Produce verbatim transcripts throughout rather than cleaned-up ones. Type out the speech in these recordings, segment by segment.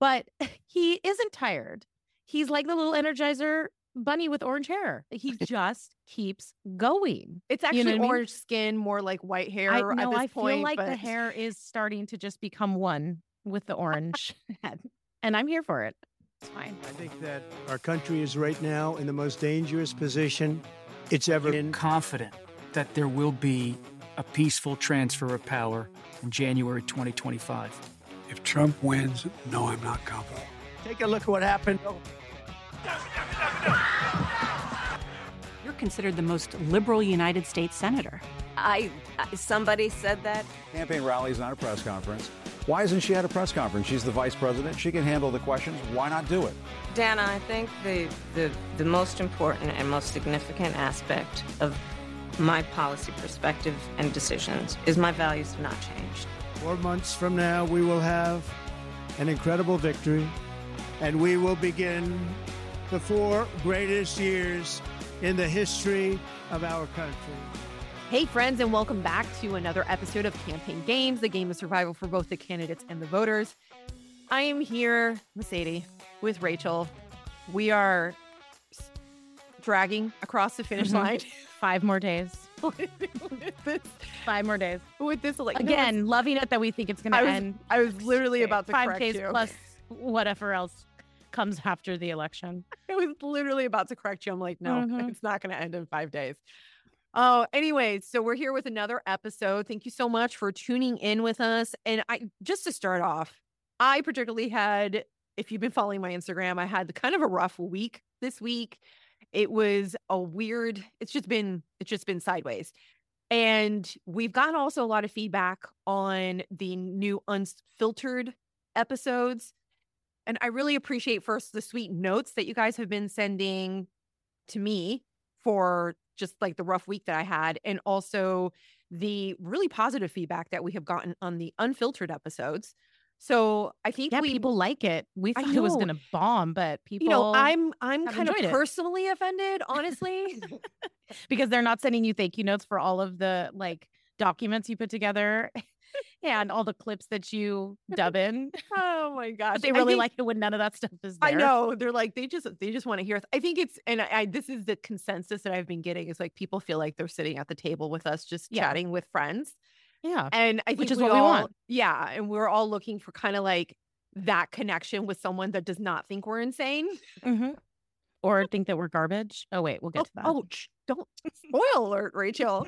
But he isn't tired. He's like the little Energizer bunny with orange hair. He just keeps going. It's actually You know what I mean? orange skin, more like white hair I at know. this I point. feel like but... the hair is starting to just become one with the orange, and I'm here for it. It's fine. I think that our country is right now in the most dangerous position it's ever been. Confident that there will be a peaceful transfer of power in January twenty twenty-five. If Trump wins, no, I'm not confident. Take a look at what happened. You're considered the most liberal United States senator. I, I somebody said that. Campaign rally is not a press conference. Why isn't she at a press conference? She's the vice president. She can handle the questions. Why not do it? Dana, I think the, the, the most important and most significant aspect of my policy perspective and decisions is my values have not changed. Four months from now, we will have an incredible victory, and we will begin the four greatest years in the history of our country. Hey, friends, and welcome back to another episode of Campaign Games, the game of survival for both the candidates and the voters. I am here, Mercedes, with Rachel. We are dragging across the finish Mm-hmm. line. Five more days. with this, Five more days. with this like, Again, no, loving it that we think it's going to I was, end. I was literally about to Five correct days you. plus whatever else comes after the election. I was literally about to correct you. I'm like, no, Mhm. it's not going to end in five days. Oh, anyways, so we're here with another episode. Thank you so much for tuning in with us. And I just to start off, I particularly had, if you've been following my Instagram, I had kind of a rough week this week. It was a weird, it's just been, it's just been sideways. And we've gotten also a lot of feedback on the new unfiltered episodes. And I really appreciate first the sweet notes that you guys have been sending to me for just like the rough week that I had, and also the really positive feedback that we have gotten on the unfiltered episodes. So I think Yeah, we, people like it. We I thought it was know. going to bomb, but people, you know, I'm I'm have kind of enjoyed it. personally offended, honestly. because they're not sending you thank you notes for all of the like documents you put together and all the clips that you dub in. Oh my gosh, But they I really think- like it when none of that stuff is there. I know they're like they just they just want to hear. I think it's and I, I this is the consensus that I've been getting is like people feel like they're sitting at the table with us, just Yeah. chatting with friends. Yeah. And I think Which is we what we all- want. Yeah, and we're all looking for kind of like that connection with someone that does not think we're insane. Mm-hmm. Or think that we're garbage. Oh, wait, we'll get Oh, to that. oh, sh- don't spoil alert, Rachel.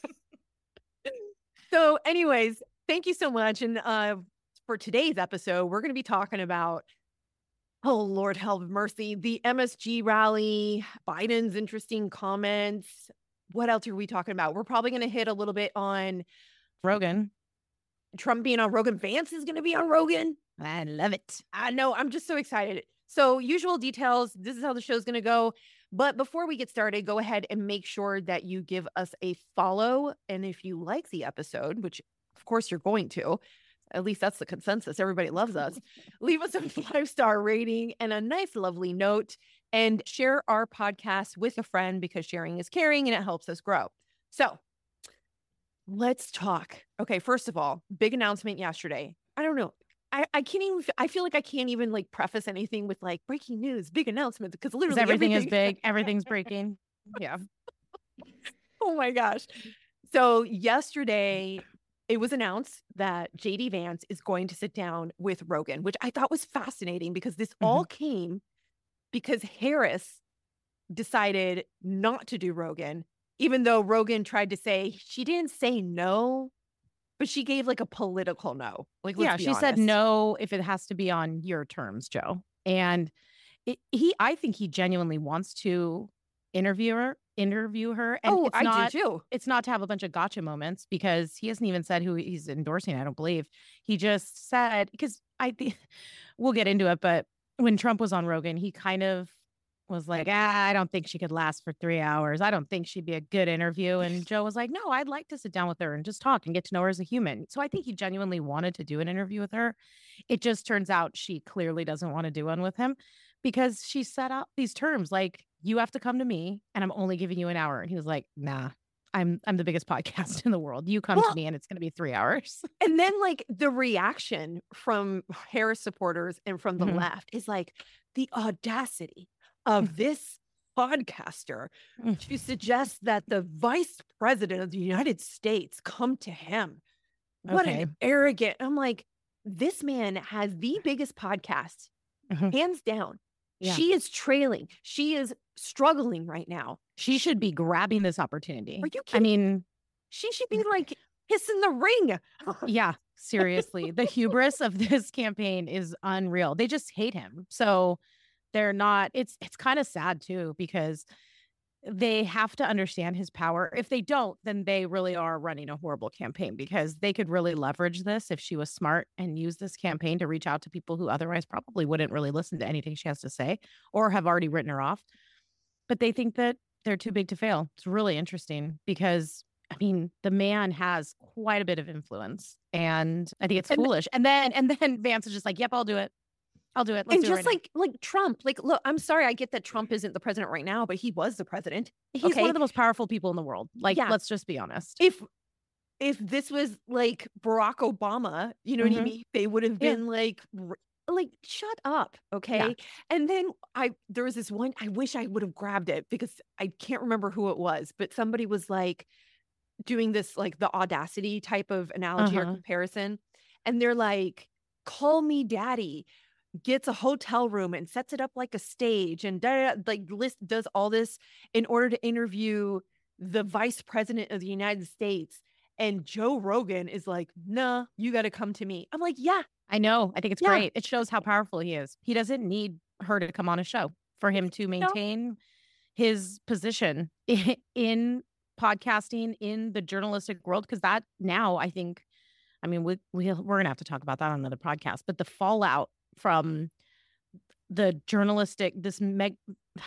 So, anyways, thank you so much. And uh, for today's episode, we're going to be talking about, oh, Lord have mercy, the M S G rally, Biden's interesting comments. What else are we talking about? We're probably going to hit a little bit on Rogan. Trump being on Rogan. Vance is going to be on Rogan. I love it. I know. I'm just so excited. So usual details. This is how the show's going to go. But before we get started, go ahead and make sure that you give us a follow. And if you like the episode, which of course you're going to, at least that's the consensus. Everybody loves us. Leave us a five-star rating and a nice, lovely note, and share our podcast with a friend because sharing is caring and it helps us grow. So let's talk. Okay. First of all, big announcement yesterday. I don't know. I, I can't even, I feel like I can't even like preface anything with like breaking news, big announcement, because literally Everything, everything is big. Everything's breaking. Yeah. Oh my gosh. So yesterday it was announced that J D Vance is going to sit down with Rogan, which I thought was fascinating because this all came because Harris decided not to do Rogan, even though Rogan tried to say she didn't say no, but she gave like a political no. Like, let's Yeah, be she said honest. no if it has to be on your terms, Joe. And it, he, I think he genuinely wants to interview her, interview her. And Oh, it's I not, do too. It's not to have a bunch of gotcha moments because he hasn't even said who he's endorsing. I don't believe he just said, because I think we'll get into it, but when Trump was on Rogan, he kind of was like, ah, I don't think she could last for three hours. I don't think she'd be a good interview. And Joe was like, no, I'd like to sit down with her and just talk and get to know her as a human. So I think he genuinely wanted to do an interview with her. It just turns out she clearly doesn't want to do one with him because she set up these terms like, you have to come to me and I'm only giving you an hour. And he was like, nah, I'm I'm the biggest podcast in the world. You come Well, to me and it's going to be three hours. And then like the reaction from Harris supporters and from the Mhm. left is like the audacity of this podcaster Mm. to suggest that the vice president of the United States come to him. What Okay. an arrogant. I'm like, this man has the biggest podcast, Mhm. hands down. Yeah. She is trailing. She is struggling right now. She should be grabbing this opportunity. Are you I kidding? mean, She should be like kissing the ring. yeah, seriously. The hubris of this campaign is unreal. They just hate him. So they're not, it's it's kind of sad too, because they have to understand his power. If they don't, then they really are running a horrible campaign, because they could really leverage this if she was smart and use this campaign to reach out to people who otherwise probably wouldn't really listen to anything she has to say or have already written her off. But they think that they're too big to fail. It's really interesting because, I mean, the man has quite a bit of influence, and I think it's And- foolish. And then and then Vance is just like, "Yep, I'll do it. I'll do it." Let's And do it just right now." like like Trump, like, look, I'm sorry, I get that Trump isn't the president right now, but he was the president. he's okay? one of the most powerful people in the world. Like, Yeah. let's just be honest. If if this was like Barack Obama, you know what I Mhm. mean? They would have Yeah. been like, r- like, shut up, okay? And then I there was this one. I wish I would have grabbed it because I can't remember who it was, but somebody was like doing this like the audacity type of analogy or Uh-huh. comparison, and they're like, "Call me daddy." Gets a hotel room and sets it up like a stage and da, da, da, like list does all this in order to interview the vice president of the United States. And Joe Rogan is like, nah, you got to come to me. I'm like, yeah, I know. I think it's Yeah. great. It shows how powerful he is. He doesn't need her to come on a show for him to maintain his position i- in podcasting, in the journalistic world. Because that now, I think, I mean, we, we, we're going to have to talk about that on another podcast, but the fallout from the journalistic, this meg,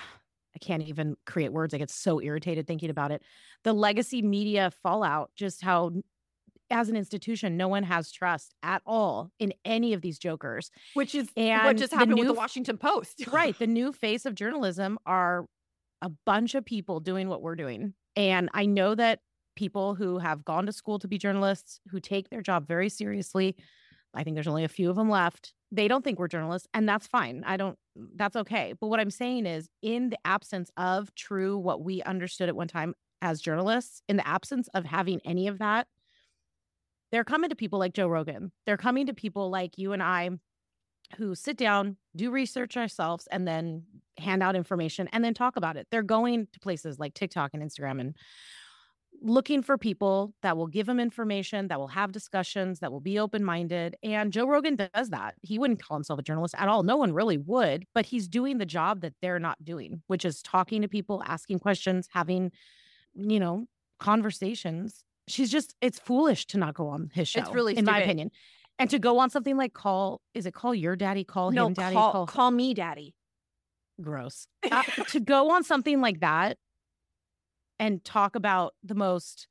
I can't even create words. I get so irritated thinking about it. The legacy media fallout, just how as an institution, no one has trust at all in any of these jokers. which is what And just the happened with new the f- Washington Post. Right. The new face of journalism are a bunch of people doing what we're doing. And I know that people who have gone to school to be journalists, who take their job very seriously, I think there's only a few of them left. They don't think we're journalists, and that's fine. I don't, that's okay. But what I'm saying is, in the absence of true what we understood at one time as journalists, in the absence of having any of that, they're coming to people like Joe Rogan. They're coming to people like you and I who sit down, do research ourselves, and then hand out information and then talk about it. They're going to places like TikTok and Instagram and looking for people that will give them information, that will have discussions, that will be open-minded. And Joe Rogan does that. He wouldn't call himself a journalist at all. No one really would, but he's doing the job that they're not doing, which is talking to people, asking questions, having, you know, conversations. She's just, it's foolish to not go on his show. It's really in my stupid. opinion. And to go on something like call, is it call your daddy, call No, him daddy, call, call me daddy. gross. Uh, to go on something like that and talk about the most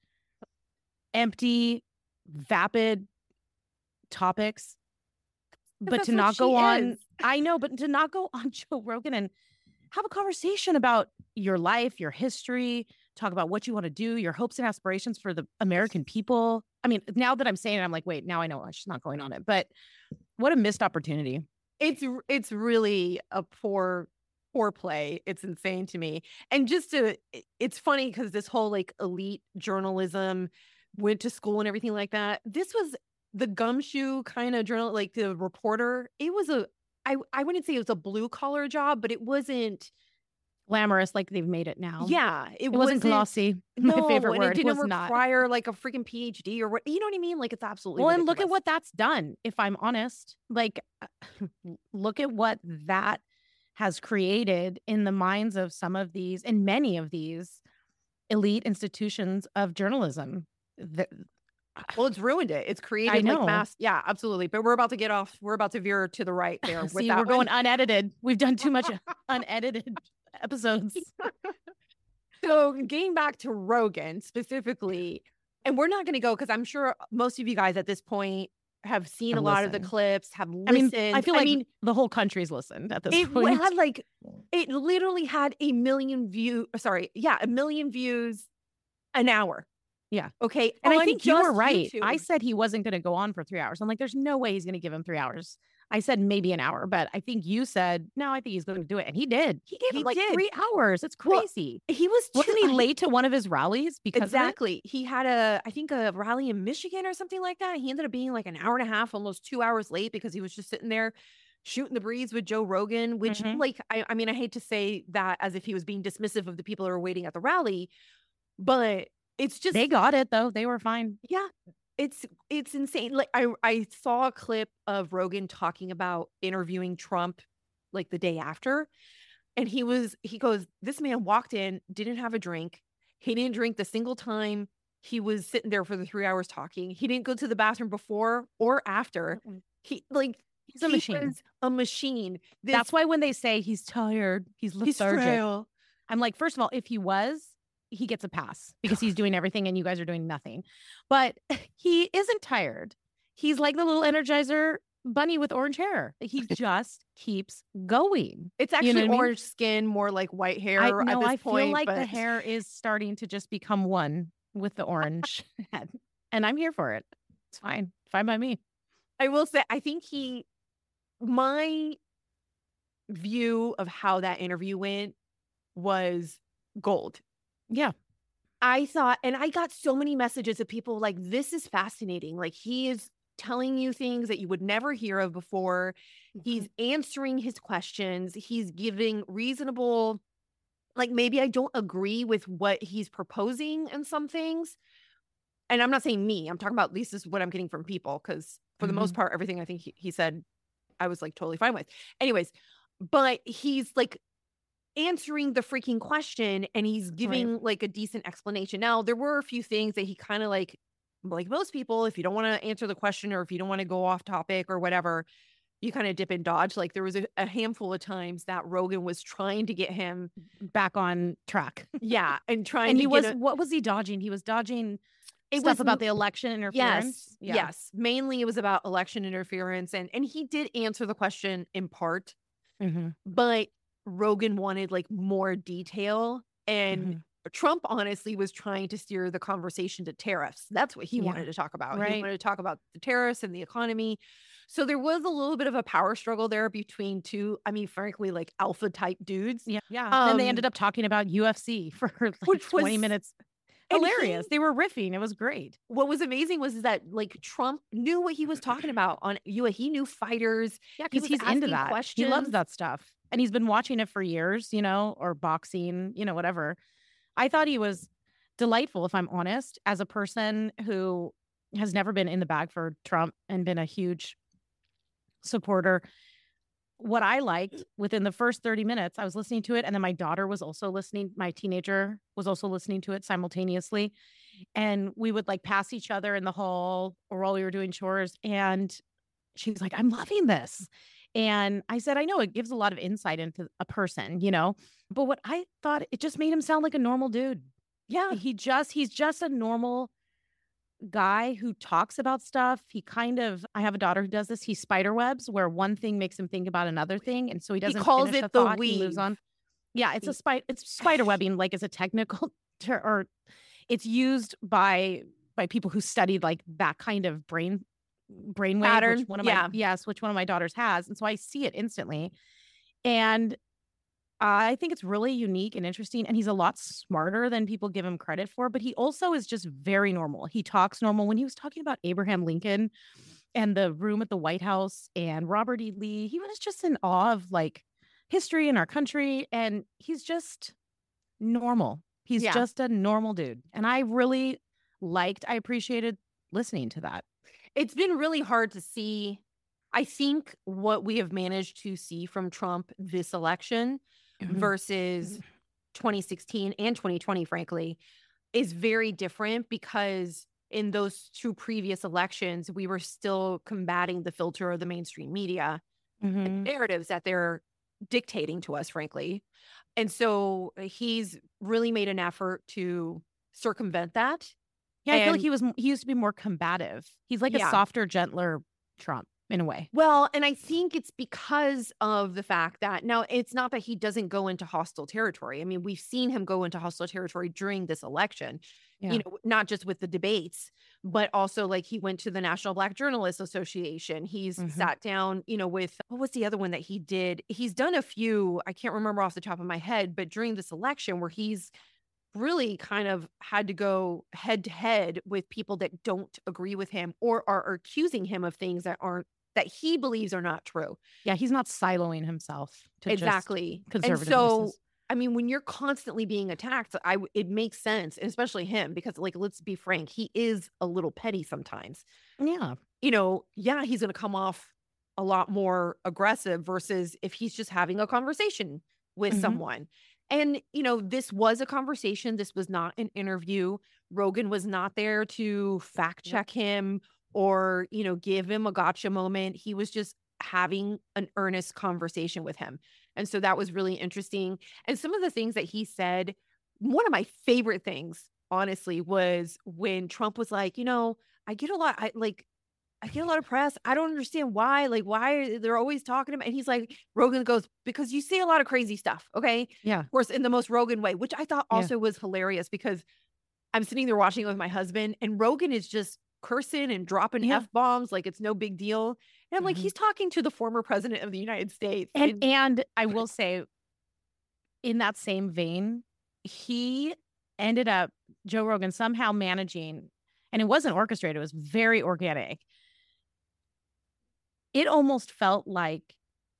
empty, vapid topics, but that's to what not go she on, is. I know, but to not go on Joe Rogan and have a conversation about your life, your history, talk about what you want to do, your hopes and aspirations for the American people. I mean, now that I'm saying it, I'm like, wait, now I know she's not going on it, but what a missed opportunity. It's r- it's really a poor poor play. It's insane to me. And just to i- it's funny because this whole like elite journalism, went to school and everything like that. This was the gumshoe kind of journal, like the reporter. It was a I I wouldn't say it was a blue collar job, but it wasn't. Glamorous like they've made it now. Yeah, it, It wasn't glossy. No, My favorite and word it didn't was not. require like a freaking P H D or what. You know what I mean? Like it's absolutely. Well, and look at ridiculous. what that's done, if I'm honest. Like, look at what that has created in the minds of some of these and many of these elite institutions of journalism. The- Well, it's ruined it. It's created know. like mass. Yeah, absolutely. But we're about to get off. We're about to veer to the right there. with See, that we're one. going unedited. We've done too much unedited episodes. So getting back to Rogan specifically, and we're not going to go because I'm sure most of you guys at this point have seen Have a lot of the listened. clips, have I mean, listened. I feel like I mean, the whole country's listened at this it point. had like, it literally had a million view. Sorry. Yeah. A million views an hour. Yeah. Okay. And I on think you were just right. YouTube. I said he wasn't going to go on for three hours. I'm like, there's no way he's going to give him three hours. I said maybe an hour, but I think you said, no, I think he's going to do it. And he did. He gave He him like did. three hours. It's Well, crazy. he was Wasn't too- he late to one of his rallies because of it? Exactly. He had a, I think a rally in Michigan or something like that. He ended up being like an hour and a half, almost two hours late because he was just sitting there shooting the breeze with Joe Rogan, which Mhm. like, I, I mean, I hate to say that as if he was being dismissive of the people who were waiting at the rally, but it's just, They got it though. They were fine. yeah, it's, it's insane. Like I, I saw a clip of Rogan talking about interviewing Trump like the day after. And he was, he goes, this man walked in, didn't have a drink. He didn't drink the single time he was sitting there for the three hours talking. He didn't go to the bathroom before or after. He like, He's a he machine. was a machine. This, That's why when they say he's tired, he's he's lethargic. frail. I'm like, first of all, if he was, he gets a pass because he's doing everything and you guys are doing nothing. But he isn't tired. He's like the little Energizer bunny with orange hair. He just keeps going. It's You actually know what I mean? orange skin, more like white hair I at know. this I point. feel like the but- hair is starting to just become one with the orange head, and I'm here for it. It's fine, fine by me. I will say, I think he, my view of how that interview went was gold. Yeah. I thought, and I got so many messages of people like, this is fascinating. Like, he is telling you things that you would never hear of before. He's answering his questions. He's giving reasonable, like, maybe I don't agree with what he's proposing in some things. And I'm not saying me, I'm talking about at least this is what I'm getting from people. Cause for the most part, everything I think he, he said, I was like totally fine with. Anyways, but he's like answering the freaking question and he's giving like a decent explanation. Now, there were a few things that he kind of like, like most people, if you don't want to answer the question or if you don't want to go off topic or whatever, you kind of dip and dodge. Like there was a, a handful of times that Rogan was trying to get him back on track. Yeah. And trying And to he get was, a- what was he dodging? He was dodging It stuff was about m- the election interference. Yes. Yes. Mainly it was about election interference. And and he did answer the question in part, Mm-hmm. but Rogan wanted like more detail. And Mm-hmm. Trump honestly was trying to steer the conversation to tariffs. That's what he Yeah. wanted to talk about. He Right. wanted to talk about the tariffs and the economy. So there was a little bit of a power struggle there between two, I mean, frankly, like alpha type dudes. Yeah. Yeah. then they Um, ended up talking about U F C for like which was twenty minutes. and Hilarious. he- They were riffing. It was great. What was amazing was that like Trump knew what he was talking about on you. He knew fighters. Yeah, He because was he's into asking that. questions. He loves that stuff. And he's been watching it for years, you know, or boxing, you know, whatever. I thought he was delightful, if I'm honest, as a person who has never been in the bag for Trump and been a huge supporter. What I liked within the first thirty minutes, I was listening to it. And then my daughter was also listening. My teenager was also listening to it simultaneously. And we would like pass each other in the hall or while we were doing chores. And she was like, I'm loving this. And I said, I know it gives a lot of insight into a person, you know, but what I thought, it just made him sound like a normal dude. Yeah. He just, he's just a normal guy who talks about stuff. He kind of, I have a daughter who does this. He spider webs where one thing makes him think about another thing. And so he doesn't calls finish it a the thought, he moves weave. on. Yeah. It's He- a spider, it's spider webbing, like it's a technical ter- or it's used by, by people who studied like that kind of brain brainwave, Pattern, which one of yeah. my yes, which one of my daughters has, and so I see it instantly, and I think it's really unique and interesting. And he's a lot smarter than people give him credit for, but he also is just very normal. He talks normal. When he was talking about Abraham Lincoln and the room at the White House and Robert E. Lee, he was just in awe of like history in our country, and he's just normal. He's Yeah. just a normal dude, and I really liked. I appreciated listening to that. It's been really hard to see. I think what we have managed to see from Trump this election versus twenty sixteen and twenty twenty, frankly, is very different because in those two previous elections, we were still combating the filter of the mainstream media and narratives that they're dictating to us, frankly. And so he's really made an effort to circumvent that. Yeah, I feel like And- he was. He used to be more combative. He's like Yeah. a softer, gentler Trump. in a way. Well, and I think it's because of the fact that now it's not that he doesn't go into hostile territory. I mean, we've seen him go into hostile territory during this election, Yeah. you know, not just with the debates, but also like he went to the National Black Journalists Association. He's Mhm. sat down, you know, with what was the other one that he did? He's done a few, I can't remember off the top of my head, but during this election where he's really kind of had to go head to head with people that don't agree with him or are, are accusing him of things that aren't that he believes are not true. Yeah, he's not siloing himself to Exactly. just And conservative so, voices. I mean, when you're constantly being attacked, I w- it makes sense, and especially him, because like, let's be frank, he is a little petty sometimes. Yeah. You know, yeah, he's going to come off a lot more aggressive versus if he's just having a conversation with Mhm. someone. And, you know, this was a conversation. This was not an interview. Rogan was not there to fact check him or, you know, give him a gotcha moment. He was just having an earnest conversation with him. And so that was really interesting. And some of the things that he said, one of my favorite things, honestly, was when Trump was like, you know, I get a lot, I like, I get a lot of press. I don't understand why. Like, why they're always talking about. And he's like, Rogan goes, because you say a lot of crazy stuff. Okay. Yeah. Of course, in the most Rogan way, which I thought Yeah. also was hilarious because I'm sitting there watching it with my husband and Rogan is just cursing and dropping Yeah. F bombs like it's no big deal. And I'm like, Mhm. he's talking to the former president of the United States. And And- and I will say, in that same vein, he ended up Joe Rogan somehow managing, and it wasn't orchestrated, it was very organic. It almost felt like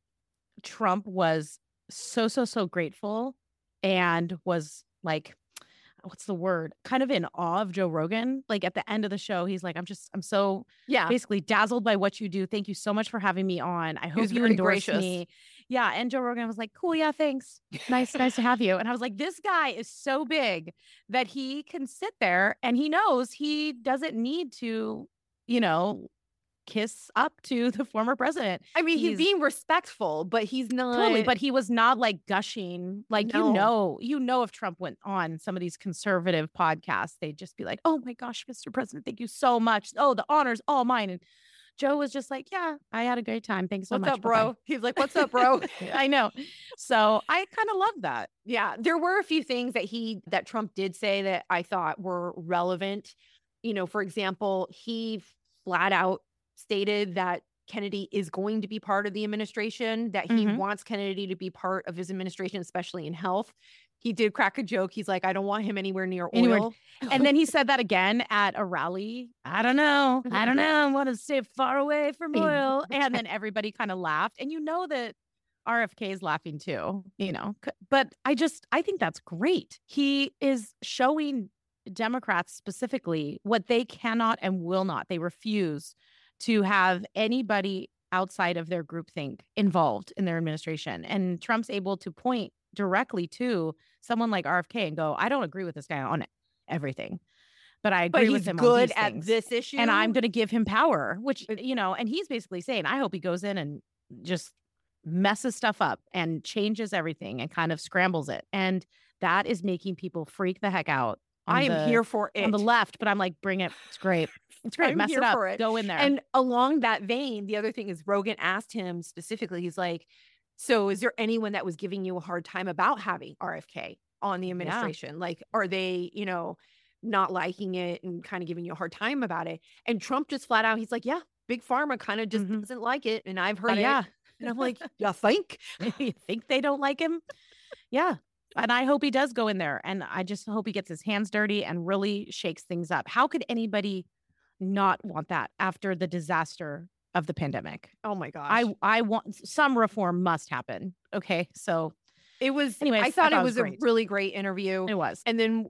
Trump was so, so, so grateful and was like, what's the word? Kind of in awe of Joe Rogan. Like at the end of the show, he's like, I'm just, I'm so yeah. basically dazzled by what you do. Thank you so much for having me on. I hope was you very endorse gracious. me. Yeah. And Joe Rogan was like, cool. Yeah, thanks. Nice, nice to have you. And I was like, this guy is so big that he can sit there and he knows he doesn't need to, you know, kiss up to the former president. I mean, he's, He's- being respectful, but he's not. Totally, but he was not like gushing. Like No. you know, you know, if Trump went on some of these conservative podcasts, they'd just be like, "Oh my gosh, Mister President, thank you so much. Oh, the honor's all mine." And Joe was just like, "Yeah, I had a great time. Thanks so What's much, up, bro? Bye-bye." He's like, what's up, bro? I know. So I kind of love that. Yeah, there were a few things that he that Trump did say that I thought were relevant. You know, for example, he flat out stated that Kennedy is going to be part of the administration, that he Mhm. wants Kennedy to be part of his administration, especially in health. He did crack a joke. He's like, I don't want him anywhere near Anywhere- oil. And then he said that again at a rally. I don't know. I don't know. I want to stay far away from oil. And then everybody kind of laughed. And you know that R F K is laughing too, you know. C- But I just, I think that's great. He is showing Democrats specifically what they cannot and will not. They refuse to have anybody outside of their groupthink involved in their administration. And Trump's able to point directly to someone like R F K and go, I don't agree with this guy on everything, but I But agree with he's him on good these at things. this issue. And I'm going to give him power, which, you know, and he's basically saying, I hope he goes in and just messes stuff up and changes everything and kind of scrambles it. And that is making people freak the heck out. on I am the- here for it. on the left, but I'm like, bring it. It's great. It's great. I'm Mess here it up. for it. Go in there. And along that vein, the other thing is Rogan asked him specifically, he's like, so is there anyone that was giving you a hard time about having R F K on the administration? Like, are they, you know, not liking it and kind of giving you a hard time about it? And Trump just flat out, he's like, yeah, Big Pharma kind of just Mhm. doesn't like it. And I've heard Uh, it. yeah. And I'm like, you think? You think they don't like him? Yeah. And I hope he does go in there. And I just hope he gets his hands dirty and really shakes things up. How could anybody not want that after the disaster of the pandemic? Oh my gosh. I I want some reform must happen. Okay. So it was, Anyways, I thought I it thought it was was a great. really great interview. it was. And then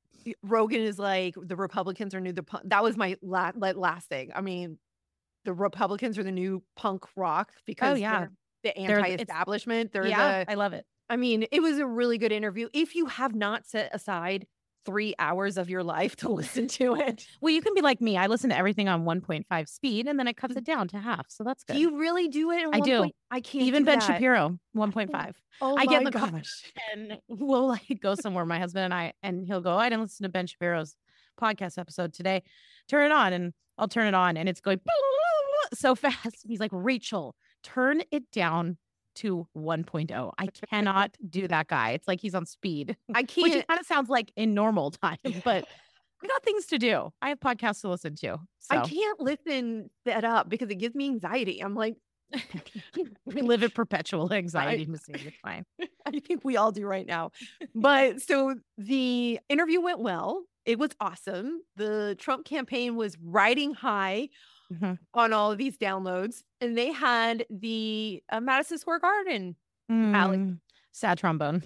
Rogan is like, the Republicans are new. The punk. That was my la- la- last thing. I mean, the Republicans are the new punk rock because Oh, yeah. they're the They're- it's- anti-establishment. They're, yeah, the. I love it. I mean, it was a really good interview. If you have not set aside three hours of your life to listen to it, Well, you can be like me. I listen to everything on one point five speed and then it cuts it down to half. So that's good. do you really do it? in I one do. point- I can't. Even do Ben that. Shapiro, one point five. Oh I get in my the car gosh. and we'll like go somewhere, my husband and I, and he'll go, I didn't listen to Ben Shapiro's podcast episode today. Turn it on, and I'll turn it on and it's going so fast. He's like, Rachel, turn it down to one point oh. I cannot do that guy. It's like he's on speed. I Which can't. it kind of sounds like in normal time, but I got things to do. I have podcasts to listen to. So I can't listen that up because it gives me anxiety. I'm like, we live in perpetual anxiety. Missy. It's fine. I think we all do right now. But so the interview went well. It was awesome. The Trump campaign was riding high Mm-hmm. on all of these downloads, and they had the uh, Madison Square Garden rally. Mm, sad trombone.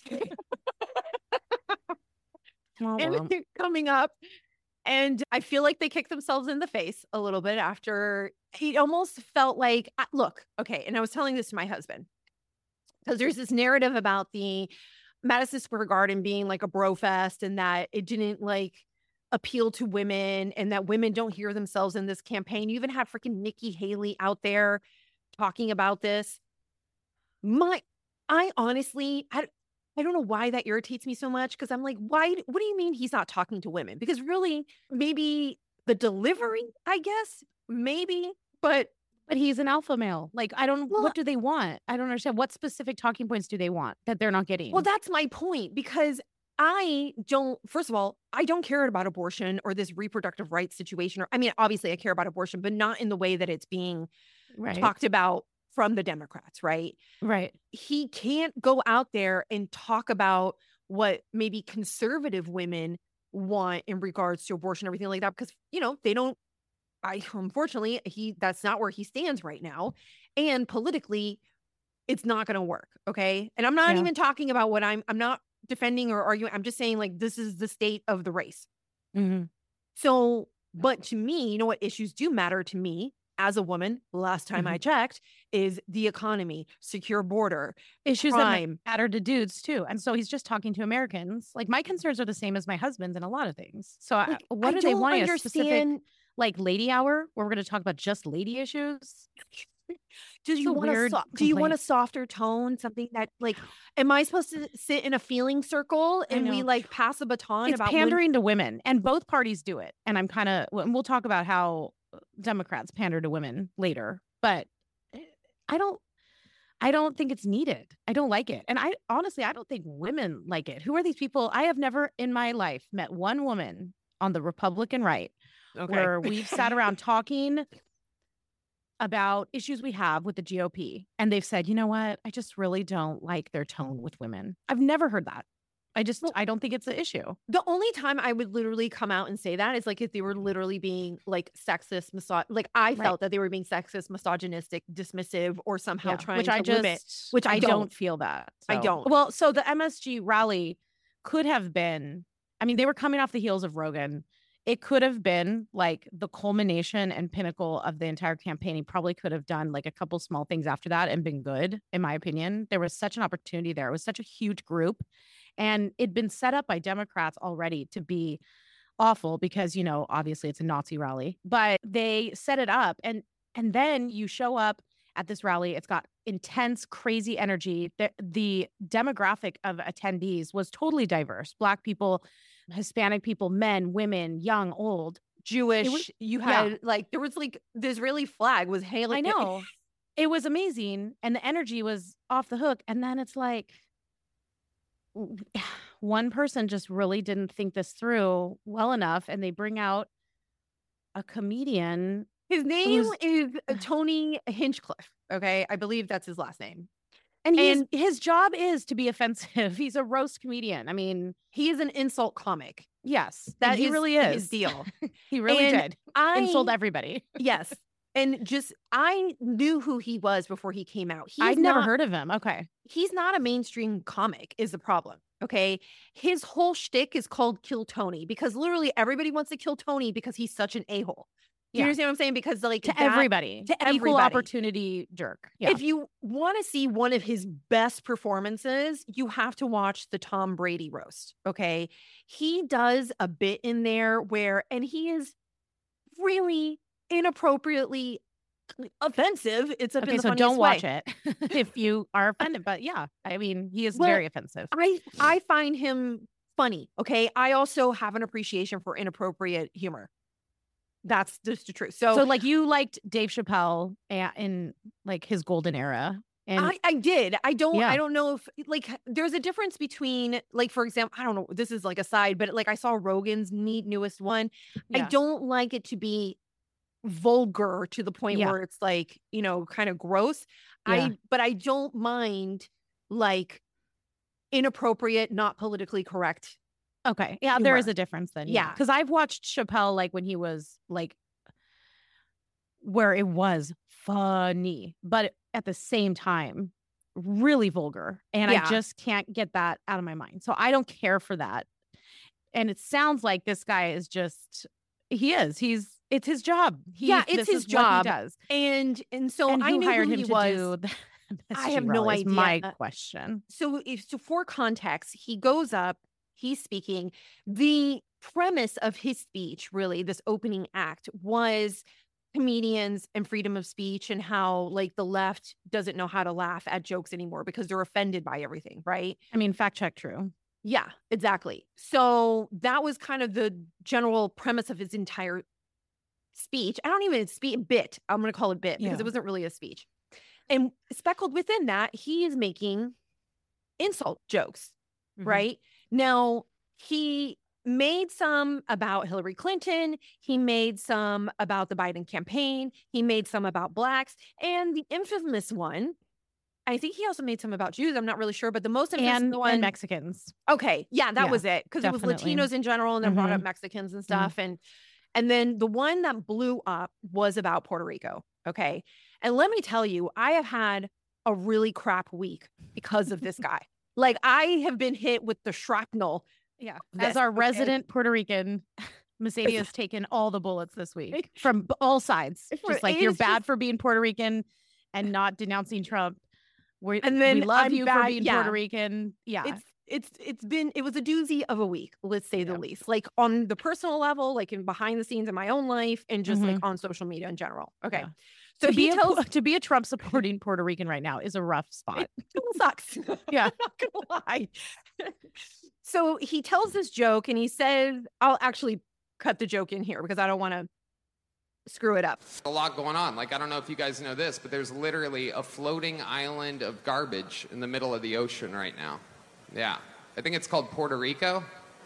Oh, and well. they're coming up. And I feel like they kicked themselves in the face a little bit after. It almost felt like, uh, look, okay. And I was telling this to my husband because there's this narrative about the Madison Square Garden being like a bro fest and that it didn't like appeal to women and that women don't hear themselves in this campaign. You even had freaking Nikki Haley out there talking about this. My, I honestly, I, I don't know why that irritates me so much because I'm like, why? What do you mean he's not talking to women? Because really, maybe the delivery, I guess, maybe, but But he's an alpha male. Like, I don't, Well- what do they want? I don't understand. What specific talking points do they want that they're not getting? well, that's my point because I don't, first of all, I don't care about abortion or this reproductive rights situation. Or, I mean, obviously I care about abortion, but not in the way that it's being right. talked about from the Democrats, right? Right. He can't go out there and talk about what maybe conservative women want in regards to abortion, everything like that, because, you know, they don't, I, unfortunately, he, that's not where he stands right now. And politically, it's not going to work. Okay. And I'm not Yeah. even talking about what I'm, I'm not defending or arguing. I'm just saying like, this is the state of the race. Mm-hmm. So, but to me, you know what issues do matter to me as a woman, last time I checked, is the economy, secure border, Issues crime. that matter to dudes too. And so he's just talking to Americans. Like my concerns are the same as my husband's in a lot of things. So I- Like, what I do they don't want? A specific understand. like lady hour where we're going to talk about just lady issues? Do you a want a weird so- do you want a complaint. softer tone? Something that like, am I supposed to sit in a feeling circle I and we know. like pass a baton It's about women- pandering to women, and both parties do it. And I'm kind of, we'll talk about how Democrats pander to women later, but I don't, I don't think it's needed. I don't like it. And I honestly, I don't think women like it. Who are these people? I have never in my life met one woman on the Republican right Okay. where we've sat around talking about issues we have with the G O P. And they've said, you know what? I just really don't like their tone with women. I've never heard that. I just, Well- I don't think it's an issue. The only time I would literally come out and say that is like if they were literally being like sexist, misog- like I felt that they were being sexist, misogynistic, dismissive, or somehow Yeah, trying which to I limit. just, which I don't. don't. feel that. I So- don't. Well, so the M S G rally could have been, I mean, they were coming off the heels of Rogan. It could have been like the culmination and pinnacle of the entire campaign. He probably could have done like a couple small things after that and been good, in my opinion. There was such an opportunity there. It was such a huge group. And it'd been set up by Democrats already to be awful because, you know, obviously it's a Nazi rally, but they set it up. And and then you show up at this rally. It's got intense, crazy energy. The, the demographic of attendees was totally diverse. Black people, Hispanic people, men, women, young, old. Jewish. was- you yeah. had like there was like the Israeli flag was hailing. I know. It was amazing. And the energy was off the hook. And then it's like, one person just really didn't think this through well enough. And they bring out a comedian. His name who's- is uh, Tony Hinchcliffe. Okay, I believe that's his last name. And, he's, And- his job is to be offensive. He's a roast comedian. I mean, He is an insult comic. yes, That that he is really is. his deal. He really And did. I Insult everybody. yes, and just I knew who he was before he came out. He's I'd never not- heard of him. Okay. He's not a mainstream comic. Is the problem? Okay, his whole shtick is called Kill Tony because literally everybody wants to kill Tony because he's such an a hole. Do you Yeah. understand what I'm saying? Because like To that- everybody. to Equal everybody. opportunity jerk. Yeah. If you want to see one of his best performances, you have to watch the Tom Brady roast. Okay. He does a bit in there where, and he is really inappropriately offensive. It's a okay, so don't watch it if you are offended. But yeah, I mean, he is Well, very offensive. I, I find him funny. Okay. I also have an appreciation for inappropriate humor. That's just the truth. So, So like you liked Dave Chappelle a- in like his golden era. And I, I did. I don't Yeah. I don't know if like there's a difference between like, for example, I don't know, this is like a side, but like I saw Rogan's neat newest one. I Yeah. don't like it to be vulgar to the point Yeah. where it's like, you know, kind of gross. Yeah. I but I don't mind like inappropriate, not politically correct. Okay. Yeah, there is humor. a difference then. Yeah. Because I've watched Chappelle like when he was like where it was funny, but at the same time, really vulgar. And Yeah. I just can't get that out of my mind. So I don't care for that. And it sounds like this guy is just he is. He's it's his job. He, Yeah, it's this his is what job. he does. And and so And I who knew hired who him he to was. do the I M S G have no rally is idea. my Uh, question. So, if, so for context, he goes up, he's speaking. The premise of his speech, really, this opening act, was comedians and freedom of speech and how like the left doesn't know how to laugh at jokes anymore because they're offended by everything, right? I mean, fact check true. Yeah, exactly. So that was kind of the general premise of his entire speech. I don't even speak bit. I'm going to call it bit because Yeah. it wasn't really a speech. And speckled within that, he is making insult jokes, Mhm. right? Now, he made some about Hillary Clinton. He made some about the Biden campaign. He made some about blacks. And the infamous one, I think he also made some about Jews. I'm not really sure, but the most infamous And, one. and Mexicans. Okay. Yeah, that Yeah, was it. Because it was definitely. Latinos in general and then brought up Mhm. Mexicans and stuff. And and then the one that blew up was about Puerto Rico. Okay. And let me tell you, I have had a really crap week because of this guy. Like I have been hit with the shrapnel. Yeah. This, As our okay? resident Puerto Rican, Mercedes has taken all the bullets this week from b- all sides. For- Just like it you're is bad just- for being Puerto Rican and not denouncing Trump. We're, And then we love I'm you bad- for being yeah. Puerto Rican. Yeah. It's it's it's been it was a doozy of a week, let's say the Yeah. least. Like on the personal level, like in behind the scenes in my own life, and just like Mhm. on social media in general. Okay. Yeah. So to he be a, tells to be a Trump supporting Puerto Rican right now is a rough spot. it sucks. Yeah. I'm not gonna lie. So he tells this joke and he says, I'll actually cut the joke in here because I don't want to screw it up. A lot going on. Like, I don't know if you guys know this, but there's literally a floating island of garbage in the middle of the ocean right now. Yeah. I think it's called Puerto Rico.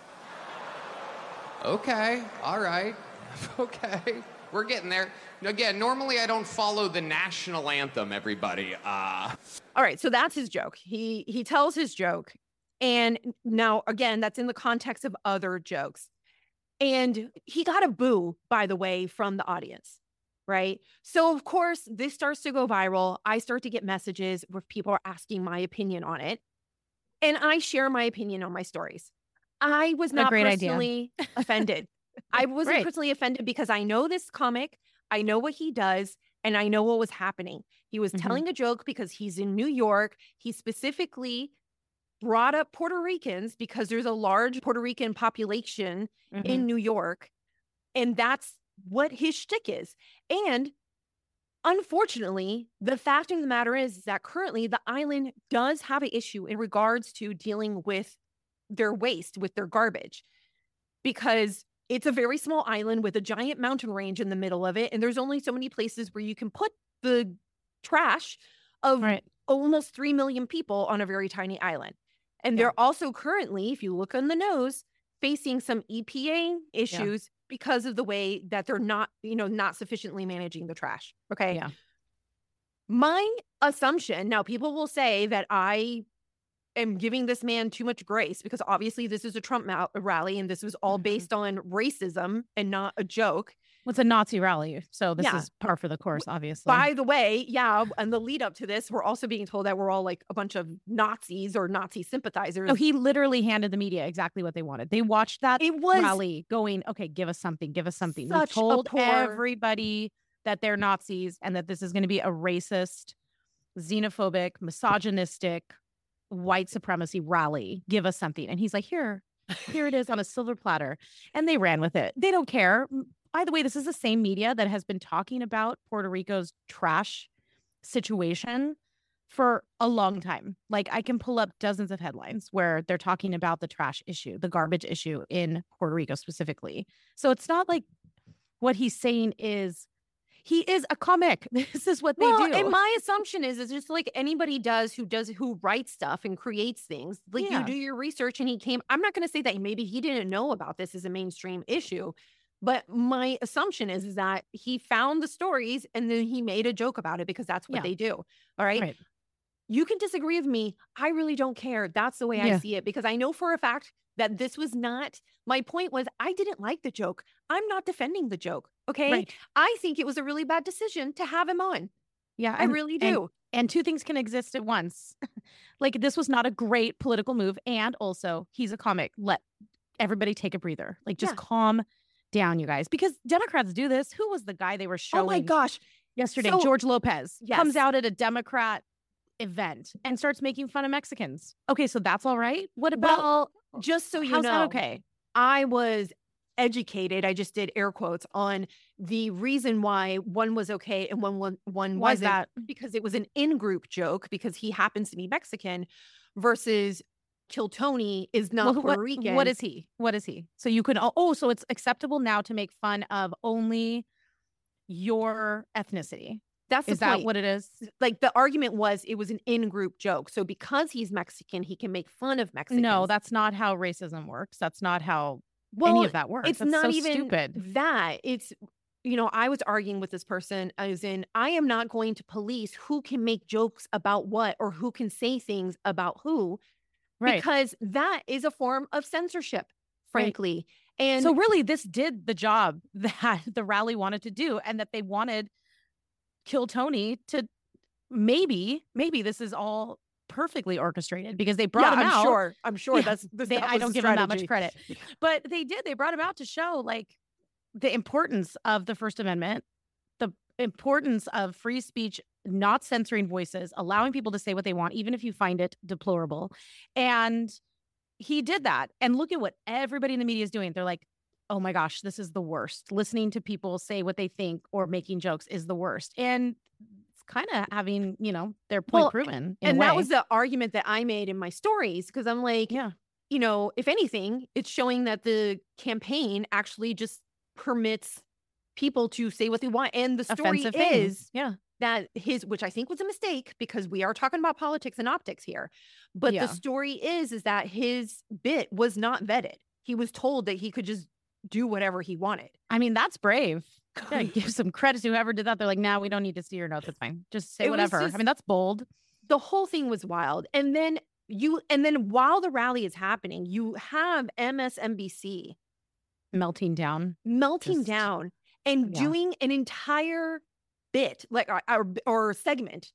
Okay. All right. Okay. We're getting there. Again, normally I don't follow the national anthem, everybody. Uh... All right, so that's his joke. He he tells his joke. And now again, that's in the context of other jokes. And he got a boo, by the way, from the audience, right? So of course, this starts to go viral. I start to get messages where people are asking my opinion on it. And I share my opinion on my stories. I was a not great idea. personally offended. I wasn't Right. personally offended because I know this comic, I know what he does, and I know what was happening. He was Mhm. telling a joke because he's in New York. He specifically brought up Puerto Ricans because there's a large Puerto Rican population Mhm. in New York. And that's what his shtick is. And unfortunately, the fact of the matter is, is that currently the island does have an issue in regards to dealing with their waste, with their garbage, because it's a very small island with a giant mountain range in the middle of it. And there's only so many places where you can put the trash of Right. almost three million people on a very tiny island. And Yeah. they're also currently, if you look on the nose, facing some E P A issues because of the way that they're not, you know, not sufficiently managing the trash. Okay. Yeah. My assumption, now people will say that I am giving this man too much grace because obviously this is a Trump ma- rally and this was all Mhm. based on racism and not a joke. It's a Nazi rally. So this Yeah. is par for the course, obviously. By the way, yeah, and the lead up to this, we're also being told that we're all like a bunch of Nazis or Nazi sympathizers. No, he literally handed the media exactly what they wanted. They watched that It was rally going, okay, give us something, give us something. We such a told poor- everybody that they're Nazis and that this is going to be a racist, xenophobic, misogynistic, white supremacy rally. Give us something. And he's like, here, here it is on a silver platter. And they ran with it. They don't care. M- By the way, this is the same media that has been talking about Puerto Rico's trash situation for a long time. Like I can pull up dozens of headlines where they're talking about the trash issue, the garbage issue in Puerto Rico specifically. So it's not like what he's saying is he is a comic. This is what they well, do. And my assumption is, it's just like anybody does who does, who writes stuff and creates things. Like Yeah. you do your research and he came, I'm not going to say that maybe he didn't know about this as a mainstream issue, but my assumption is, is that he found the stories and then he made a joke about it because that's what Yeah. they do. All right? Right. You can disagree with me. I really don't care. That's the way I Yeah. see it, because I know for a fact that this was not, my point was, I didn't like the joke. I'm not defending the joke. Okay. Right. I think it was a really bad decision to have him on. Yeah. I and- really and- do. And two things can exist at once. Like, this was not a great political move. And also, he's a comic. Let everybody take a breather. Like, just Yeah. calm down, you guys. Because Democrats do this. Who was the guy they were showing Oh my gosh. yesterday? So- George Lopez Yes. comes out at a Democrat event and starts making fun of Mexicans. Okay, so that's all right. What about Well, just so you how's know, that okay? I was educated. I just did air quotes on the reason why one was okay and one one, one Why is wasn't, that? because it was an in-group joke because he happens to be Mexican versus Kill Tony is not Well, Puerto what, Rican. what is he? What is he? So you can, oh, so it's acceptable now to make fun of only your ethnicity. That's the Is that point. what it is? Like the argument was it was an in-group joke. So because he's Mexican, he can make fun of Mexicans. No, that's not how racism works. That's not how well, any of that works. It's That's not so even stupid. that. It's, you know, I was arguing with this person as in, I am not going to police who can make jokes about what or who can say things about who, Right. because that is a form of censorship, Right. frankly. And So really, this did the job that the rally wanted to do, and that they wanted Kill Tony to maybe, maybe this is all perfectly orchestrated because they brought yeah, him I'm out. sure. I'm sure Yeah, that's this, They, that I was don't the give them that strategy. much credit, but they did. They brought him out to show like the importance of the First Amendment, the importance of free speech, not censoring voices, allowing people to say what they want, even if you find it deplorable. And he did that. And look at what everybody in the media is doing. They're like, oh my gosh, this is the worst. Listening to people say what they think or making jokes is the worst. And it's kind of having, you know, their point Well, proven. in And a that way. was the argument that I made in my stories because I'm like, yeah. you know, if anything, it's showing that the campaign actually just permits people to say what they want. And the story Offensive is things. Yeah. that his, which I think was a mistake because we are talking about politics and optics here. But Yeah. the story is, is that his bit was not vetted. He was told that he could just do whatever he wanted. I mean, that's brave. Gotta give some credit to whoever did that. They're like, nah, we don't need to see your notes. It's fine. Just say It was whatever. just- I mean, that's bold. The whole thing was wild. And then you, and then while the rally is happening, you have M S N B C Melting down. melting Just- down and yeah. doing an entire bit, like or, or, or segment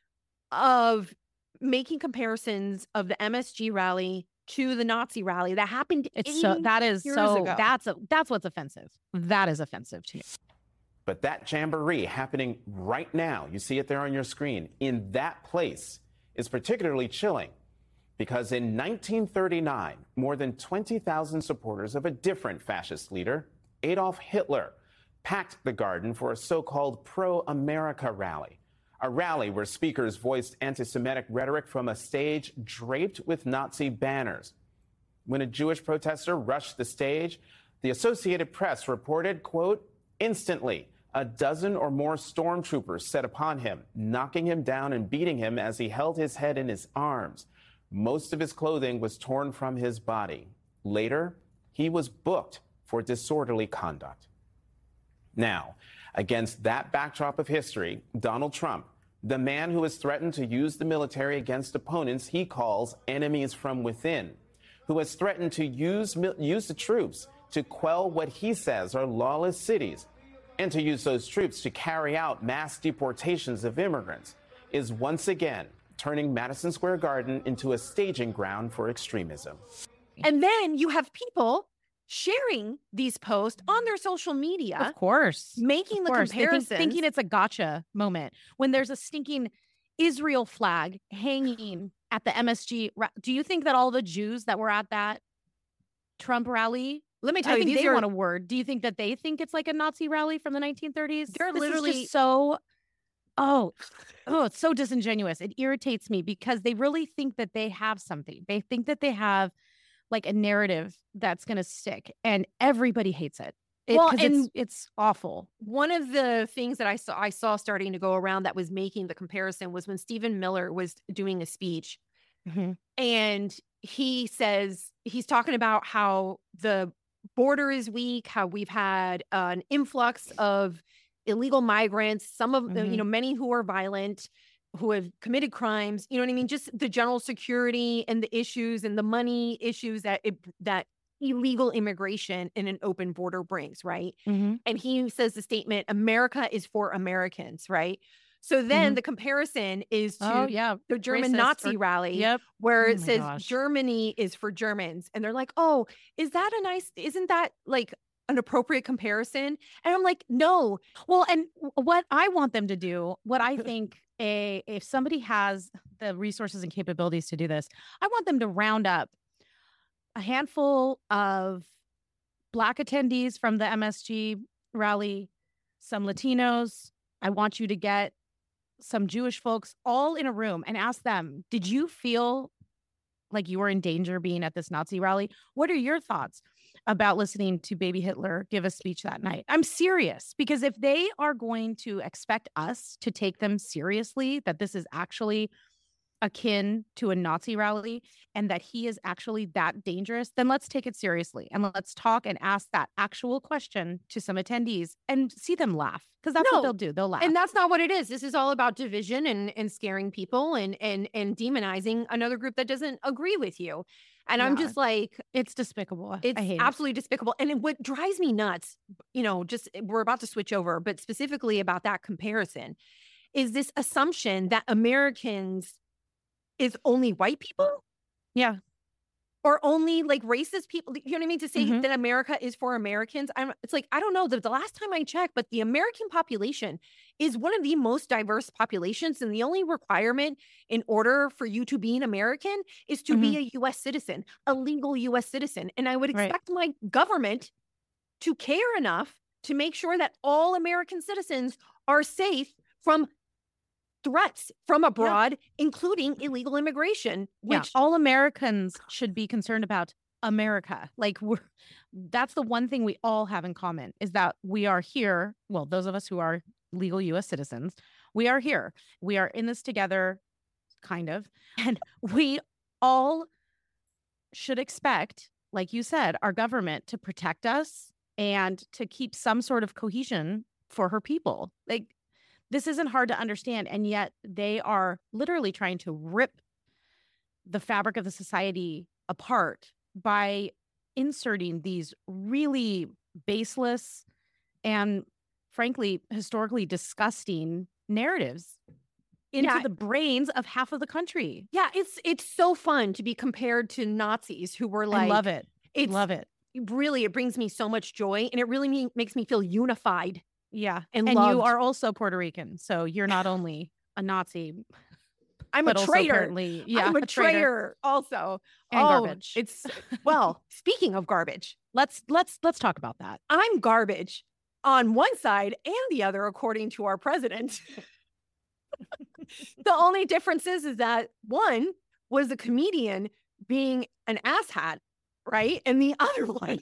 of making comparisons of the M S G rally to the Nazi rally that happened. It's so, that is years so, ago. that's, a, that's what's offensive. That is offensive to me. But that jamboree happening right now, you see it there on your screen, in that place is particularly chilling because in nineteen thirty-nine, more than twenty thousand supporters of a different fascist leader, Adolf Hitler, packed the garden for a so-called pro-America rally, a rally where speakers voiced anti-Semitic rhetoric from a stage draped with Nazi banners. When a Jewish protester rushed the stage, the Associated Press reported, quote, instantly, a dozen or more stormtroopers set upon him, knocking him down and beating him as he held his head in his arms. Most of his clothing was torn from his body. Later, he was booked for disorderly conduct. Now, against that backdrop of history, Donald Trump, the man who has threatened to use the military against opponents he calls enemies from within, who has threatened to use, use the troops to quell what he says are lawless cities, and to use those troops to carry out mass deportations of immigrants, is once again turning Madison Square Garden into a staging ground for extremism. And then you have people sharing these posts on their social media, Of course. making Of the course. They think- comparisons. thinking it's a gotcha moment when there's a stinking Israel flag hanging at the M S G. ra- Do you think that all the Jews that were at that Trump rally, Let me tell I you, think these they are want a word. Do you think that they think it's like a Nazi rally from the nineteen thirties? They're This is literally- just so, oh, oh, it's so disingenuous. It irritates me because they really think that they have something. They think that they have like a narrative that's going to stick, and everybody hates it. It, Well, 'cause and- it's, it's awful. One of the things that I saw I saw starting to go around that was making the comparison was when Stephen Miller was doing a speech, Mm-hmm. and he says he's talking about how the border is weak, how we've had an influx of illegal migrants, some of the, you Mhm. know, many who are violent, who have committed crimes, you know what I mean? Just the general security and the issues and the money issues that it, that illegal immigration in an open border brings, right? Mm-hmm. And he says the statement, America is for Americans, right? So then Mhm. the comparison is to Oh, yeah. the German Racist Nazi or- rally, Yep. where Oh it my says gosh. Germany is for Germans. And they're like, oh, is that a nice, isn't that like an appropriate comparison? And I'm like, no. Well, and w- what I want them to do, what I think a if somebody has the resources and capabilities to do this, I want them to round up a handful of Black attendees from the M S G rally, some Latinos. I want you to get some Jewish folks all in a room and ask them, did you feel like you were in danger being at this Nazi rally? What are your thoughts about listening to baby Hitler give a speech that night? I'm serious, because if they are going to expect us to take them seriously, that this is actually akin to a Nazi rally and that he is actually that dangerous, then let's take it seriously and let's talk and ask that actual question to some attendees and see them laugh, because that's No. what they'll do. They'll laugh. And that's not what it is. This is all about division and and scaring people and and and demonizing another group that doesn't agree with you. And I'm Yeah. just like, It's despicable. it's I hate it. absolutely despicable. And it, what drives me nuts, you know, just we're about to switch over, but specifically about that comparison, is this assumption that Americans is only white people Yeah. or only like racist people. You know what I mean? To say Mhm. that America is for Americans. I'm it's like, I don't know. The, the last time I checked, but the American population is one of the most diverse populations. And the only requirement in order for you to be an American is to be a U S citizen, a legal U S citizen. And I would Right. expect my government to care enough to make sure that all American citizens are safe from threats from abroad, including illegal immigration, Yeah, which all Americans should be concerned about America. Like we're that's the one thing we all have in common, is that we are here. Well, those of us who are legal U S citizens, we are here. We are in this together, kind of. And we all should expect, like you said, our government to protect us and to keep some sort of cohesion for her people. Like, this isn't hard to understand, and yet they are literally trying to rip the fabric of the society apart by inserting these really baseless and, frankly, historically disgusting narratives into Yeah. the brains of half of the country. yeah, it's it's so fun to be compared to Nazis who were like, I love it. It's love it. really, it brings me so much joy, and it really me, makes me feel unified. Yeah. And And, you loved. are also Puerto Rican. So you're not only a Nazi, I'm but a also traitor. apparently, yeah, I'm a traitor also. And Oh, garbage. It's well, speaking of garbage, Let's let's let's talk about that. I'm garbage on one side and the other, according to our president. The only difference is, is that one was a comedian being an asshat, right? And the other one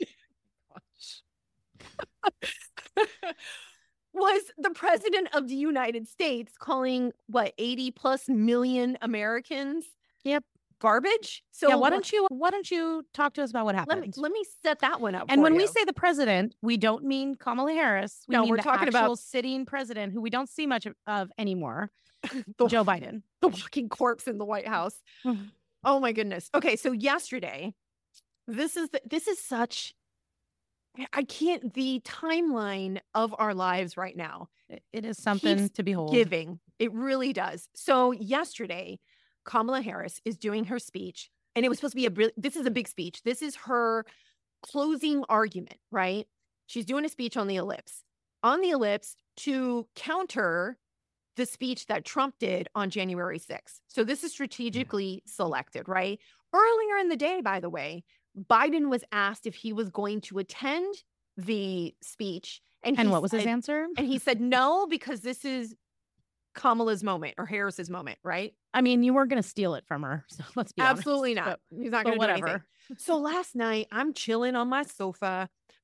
was the president of the United States calling what eighty plus million Americans Yep. garbage. So yeah, why don't you why don't you talk to us about what let happened? me let me set that one up. And for when we you. say the president, we don't mean Kamala Harris. We No, mean we're the talking actual about- sitting president who we don't see much of, of anymore, the, Joe Biden. the walking corpse in the White House. Mhm. Oh my goodness. Okay, so yesterday, this is the, this is such I can't the timeline of our lives right now. It- it is something keeps to behold. Giving. It really does. So yesterday, Kamala Harris is doing her speech, and it was supposed to be a real- this is a big speech. This is her closing argument, right? She's doing a speech on the ellipse. On the ellipse to counter the speech that Trump did on January sixth. So this is strategically selected, right? Earlier in the day, by the way, Biden was asked if he was going to attend the speech. And, And he what was his said- answer? And he said no, because this is Kamala's moment or Harris's moment, right? I mean, you weren't going to steal it from her. So let's be honest. Absolutely not. But- He's not but going to do whatever. anything. So last night, I'm chilling on my sofa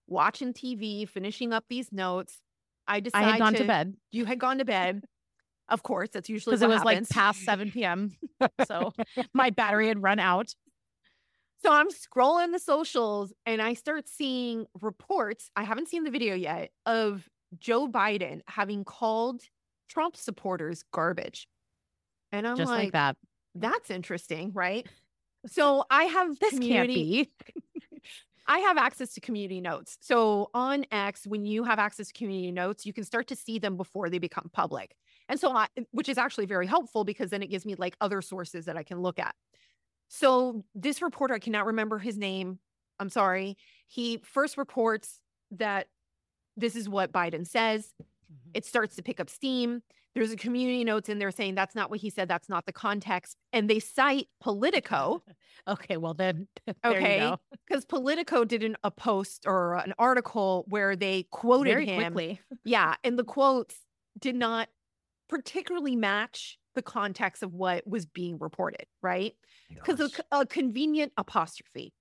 watching T V, finishing up these notes. I decided I had gone to, to bed. You had gone to bed. Of course, that's usually because it was happens. like past seven p.m. So my battery had run out. So I'm scrolling the socials and I start seeing reports. I haven't seen the video yet of Joe Biden having called Trump supporters garbage. And I'm just like, like that. That's interesting, right? So I have this community. Can't be. I have access to community notes. So on X, when you have access to community notes, you can start to see them before they become public. And so I, which is actually very helpful because then it gives me like other sources that I can look at. So this reporter, I cannot remember his name. I'm sorry. He first reports that this is what Biden says. Mm-hmm. It starts to pick up steam. There's a community notes in there saying that's not what he said. That's not the context. And they cite Politico. Okay, well then, okay, because Politico did an, a post or an article where they quoted Very him. quickly. Yeah, and the quotes did not particularly match the context of what was being reported, right? Because of a convenient apostrophe.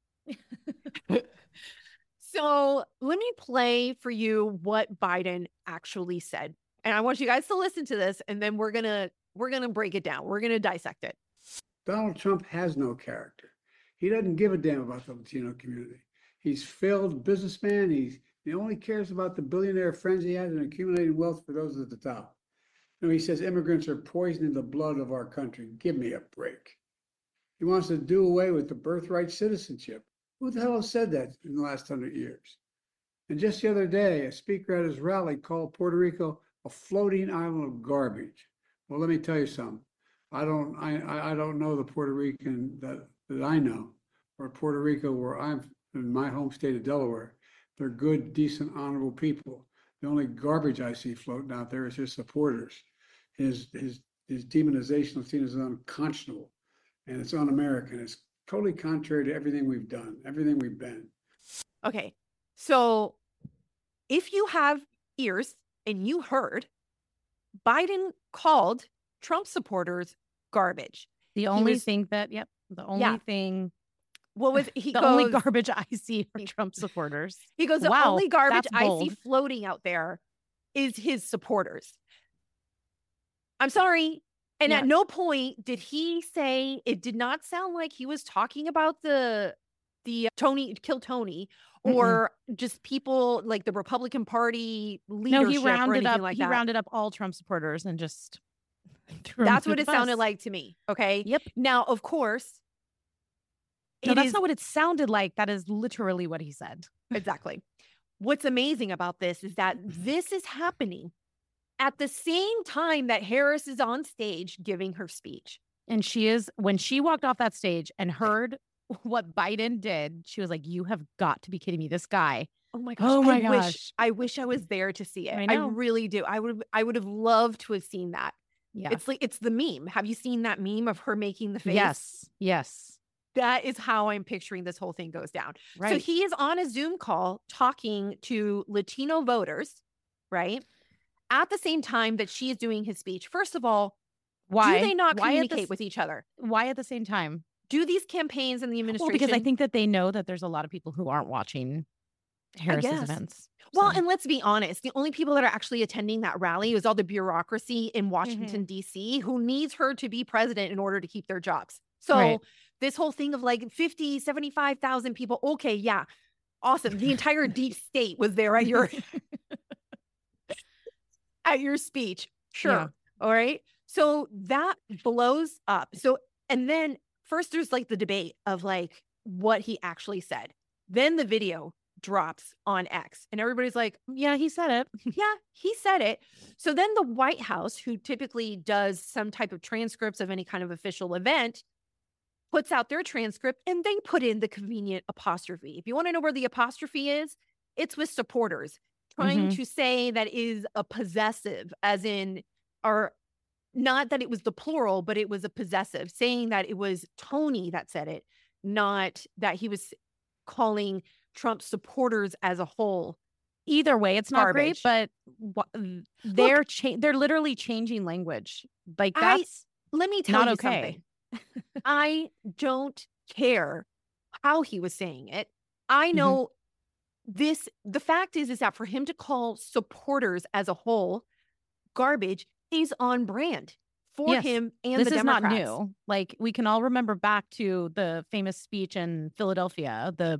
So let me play for you what Biden actually said. And I want you guys to listen to this, and then we're gonna we're gonna break it down. We're gonna dissect it. Donald Trump has no character. He doesn't give a damn about the Latino community. He's failed businessman. He's he only cares about the billionaire friends he has and accumulating wealth for those at the top. You know, he says immigrants are poisoning the blood of our country. Give me a break. He wants to do away with the birthright citizenship. Who the hell has said that in the last hundred years? And just the other day, a speaker at his rally called Puerto Rico a floating island of garbage. Well, let me tell you something. I don't, I, I don't know the Puerto Rican that, that I know, or Puerto Rico where I'm in my home state of Delaware. They're good, decent, honorable people. The only garbage I see floating out there is his supporters. His his his demonization of Latinos is unconscionable, and it's un-American. It's totally contrary to everything we've done, everything we've been. Okay, so if you have ears and you heard, Biden called Trump supporters garbage. The only was, thing that, yep, the only yeah. thing. What was he? the goes, only garbage I see are Trump supporters. He goes, the wow, only garbage I bold. see floating out there is his supporters. I'm sorry. And yeah. at no point did he say, it did not sound like he was talking about the, the Tony, kill Tony, or Mm-mm. just people like the Republican Party leadership. No, he rounded up, like he that. rounded up all Trump supporters and just threw That's them what it bus. sounded like to me. Okay. Yep. Now, of course. No, that's is, not what it sounded like. That is literally what he said. Exactly. What's amazing about this is that this is happening at the same time that Harris is on stage giving her speech. And she is, when she walked off that stage and heard what Biden did, she was like, you have got to be kidding me. This guy. Oh my gosh. Oh my I gosh. Wish, I wish I was there to see it. I, I know. really do. I would I would have loved to have seen that. Yeah. It's like, it's the meme. Have you seen that meme of her making the face? Yes. Yes. That is how I'm picturing this whole thing goes down. Right. So he is on a Zoom call talking to Latino voters, right? At the same time that she is doing his speech. First of all, why do they not why communicate the, with each other? Why at the same time? Do these campaigns and the administration? Well, because I think that they know that there's a lot of people who aren't watching Harris's events. Well, so. and let's be honest, the only people that are actually attending that rally is all the bureaucracy in Washington, mm-hmm. D C, who needs her to be president in order to keep their jobs. So right. this whole thing of like fifty, seventy-five thousand people. Okay. Yeah. Awesome. The entire deep state was there at your, at your speech. Sure. Yeah. All right. So that blows up. So, and then first there's like the debate of like what he actually said. Then the video drops on X and everybody's like, yeah, he said it. Yeah, he said it. So then the White House, who typically does some type of transcripts of any kind of official event, puts out their transcript and they put in the convenient apostrophe. If you want to know where the apostrophe is, it's with supporters trying mm-hmm. to say that is a possessive, as in, or not that it was the plural, but it was a possessive, saying that it was Tony that said it, not that he was calling Trump supporters as a whole. Either way, it's not garbage. great, but they're Look, cha- they're literally changing language. Like that's I, let me tell not you okay. something. I don't care how he was saying it. I know this, the fact is, is that for him to call supporters as a whole garbage is on brand for Yes. him and This the is Democrats. not new. Like, we can all remember back to the famous speech in Philadelphia, the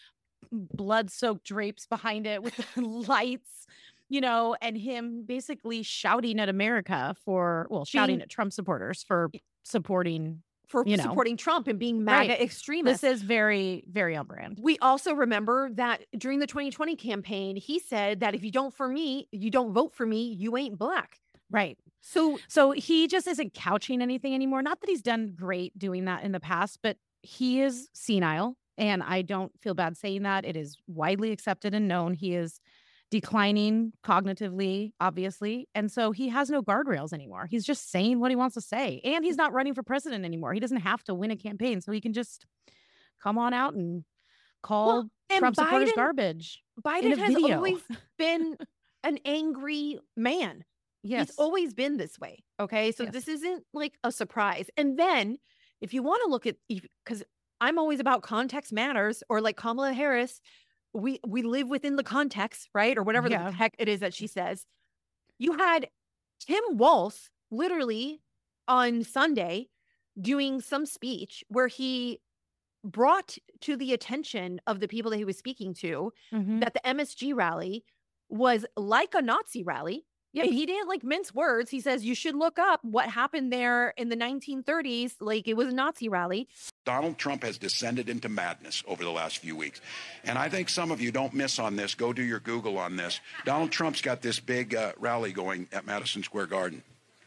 blood-soaked drapes behind it with the lights, you know, and him basically shouting at America for, well, shouting Being- at Trump supporters for supporting, For you know. supporting Trump and being MAGA Right. extremists. This is very, very on brand. We also remember that during the twenty twenty campaign, he said that if you don't for me, you don't vote for me, you ain't black. Right. So So he just isn't couching anything anymore. Not that he's done great doing that in the past, but he is senile. And I don't feel bad saying that. It is widely accepted and known. He is declining cognitively, obviously. And so he has no guardrails anymore. He's just saying what he wants to say. And he's not running for president anymore. He doesn't have to win a campaign. So he can just come on out and call Well, and Trump supporters Biden- garbage. Biden in a has video. always been an angry man. Yes. He's always been this way. Okay. So Yes. this isn't like a surprise. And then if you want to look at, because I'm always about context matters, or like Kamala Harris, we we live within the context, right? Or whatever Yeah. the heck it is that she says. You had Tim Walz literally on Sunday doing some speech where he brought to the attention of the people that he was speaking to Mhm. that the M S G rally was like a Nazi rally. Yeah, he didn't like mince words. He says you should look up what happened there in the nineteen thirties. Like it was a Nazi rally. Donald Trump has descended into madness over the last few weeks. And I think some of you don't miss on this. Go do your Google on this. Donald Trump's got this big uh, rally going at Madison Square Garden.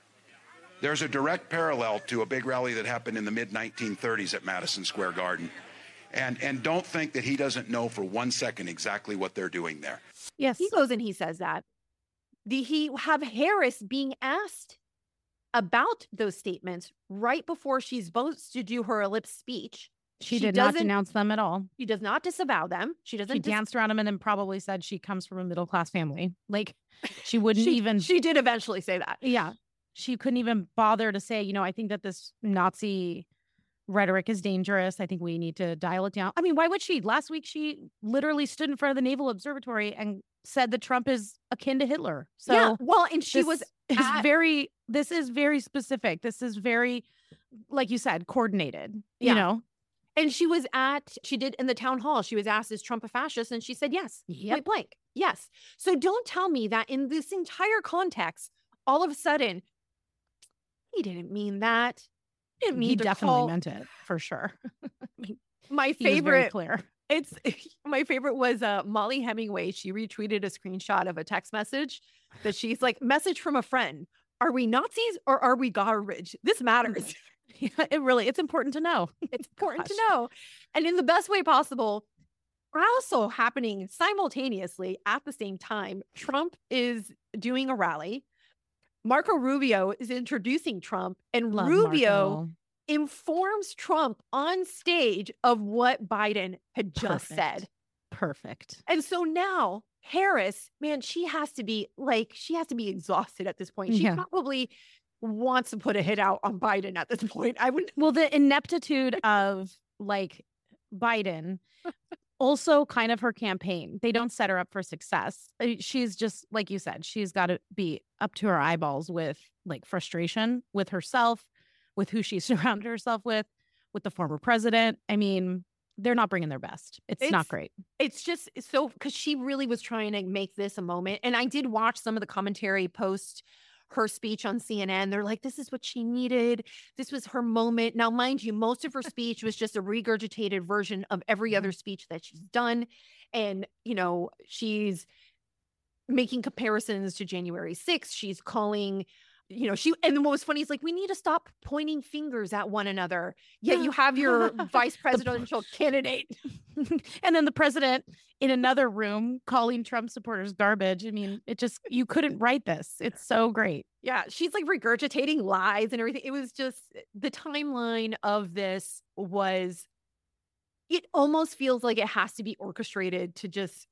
There's a direct parallel to a big rally that happened in the mid nineteen thirties at Madison Square Garden. And, and don't think that he doesn't know for one second exactly what they're doing there. Yes. He goes and he says that. The, he have Harris being asked about those statements right before she's supposed to do her ellipse speech. She, did not doesn't- denounce them at all. She does not disavow them. She doesn't. She dis- danced around him and then probably said she comes from a middle class family. Like she wouldn't she, even. She did eventually say that. Yeah. She couldn't even bother to say, you know, I think that this Nazi rhetoric is dangerous. I think we need to dial it down. I mean, why would she? Last week, she literally stood in front of the Naval Observatory and said that Trump is akin to Hitler. So yeah. Well, and she this was is at- very, this is very specific. This is very, like you said, coordinated, Yeah. you know? And she was at, she did in the town hall, she was asked, is Trump a fascist? And she said, yes, Yep. point blank. Yes. So don't tell me that in this entire context, all of a sudden, he didn't mean that. He didn't mean He to definitely call- meant it for sure. My He was very favorite, clear. it's my favorite was uh, Molly Hemingway. She retweeted a screenshot of a text message that she's like, message from a friend. Are we Nazis or are we garbage? This matters. Yeah, it really, it's important to know. It's important to Gosh. know. And in the best way possible, also happening simultaneously at the same time, Trump is doing a rally. Marco Rubio is introducing Trump, and Love Rubio Marco. informs Trump on stage of what Biden had just Perfect. said. Perfect. And so now Harris, man, she has to be like, she has to be exhausted at this point. She Yeah. probably wants to put a hit out on Biden at this point. I would Well, the ineptitude of like Biden, also kind of her campaign. They don't set her up for success. Uh, She's just, like you said, she's got to be up to her eyeballs with like frustration with herself, with who she's surrounded herself with, with the former president. I mean, they're not bringing their best. It's, not It's- great. It's just so because she really was trying to make this a moment. And I did watch some of the commentary post her speech on C N N. They're like, this is what she needed. This was her moment. Now, mind you, most of her speech was just a regurgitated version of every other speech that she's done. And, you know, she's making comparisons to January sixth. She's calling, you know, she, and then what was funny is like, we need to stop pointing fingers at one another. Yet you have your vice presidential candidate. And then the president in another room calling Trump supporters garbage. I mean, it just, you couldn't write this. It's so great. Yeah, she's like regurgitating lies and everything. It was just the timeline of this was, it almost feels like it has to be orchestrated to just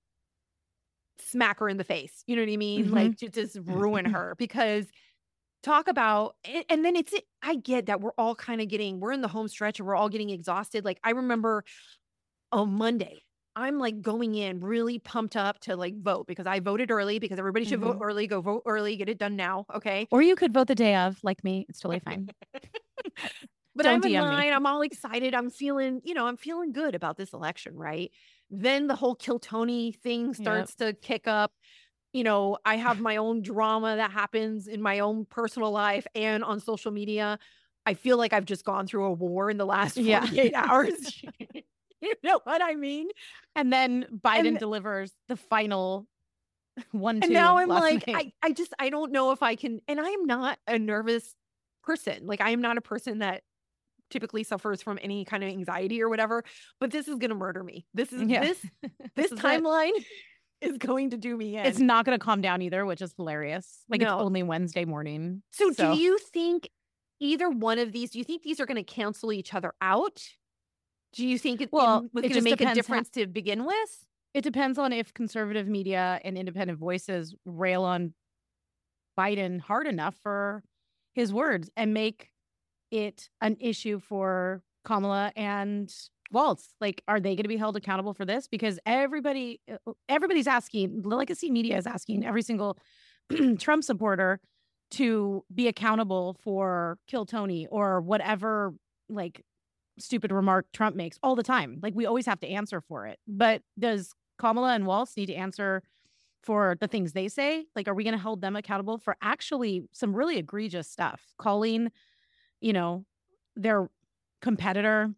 smack her in the face. You know what I mean? Mhm. Like to just ruin her because talk about, and, and then it's, I get that we're all kind of getting, we're in the home stretch and we're all getting exhausted. Like I remember on Monday, I'm like going in really pumped up to like vote because I voted early because everybody should vote Mhm. early. Go vote early, get it done now. Okay. Or you could vote the day of, like me. It's totally fine. But Don't I'm in D M me. line. I'm all excited. I'm feeling, you know, I'm feeling good about this election, right? Then the whole Kill Tony thing starts to kick up. You know, I have my own drama that happens in my own personal life and on social media. I feel like I've just gone through a war in the last Yeah. forty-eight hours. You know what I mean? And then Biden And- delivers the final one, two. And now I'm last like, night. I, I just, I don't know if I can, and I am not a nervous person. Like, I am not a person that typically suffers from any kind of anxiety or whatever, but this is going to murder me. This is, Yeah. this, this is it. timeline is going to do me in. It's not going to calm down either, which is hilarious. Like No. it's only Wednesday morning. So, do you think either one of these, do you think these are going to cancel each other out? Do you think it, Well, it was it going to just make a depends ho- difference to begin with? It depends on if conservative media and independent voices rail on Biden hard enough for his words and make it an issue for Kamala and Waltz. Like, are they going to be held accountable for this? Because everybody, everybody's asking, the legacy media is asking every single Trump supporter to be accountable for Kill Tony or whatever, like, stupid remark Trump makes all the time. Like, we always have to answer for it. But does Kamala and Waltz need to answer for the things they say? Like, are we going to hold them accountable for actually some really egregious stuff? Calling, you know, their competitor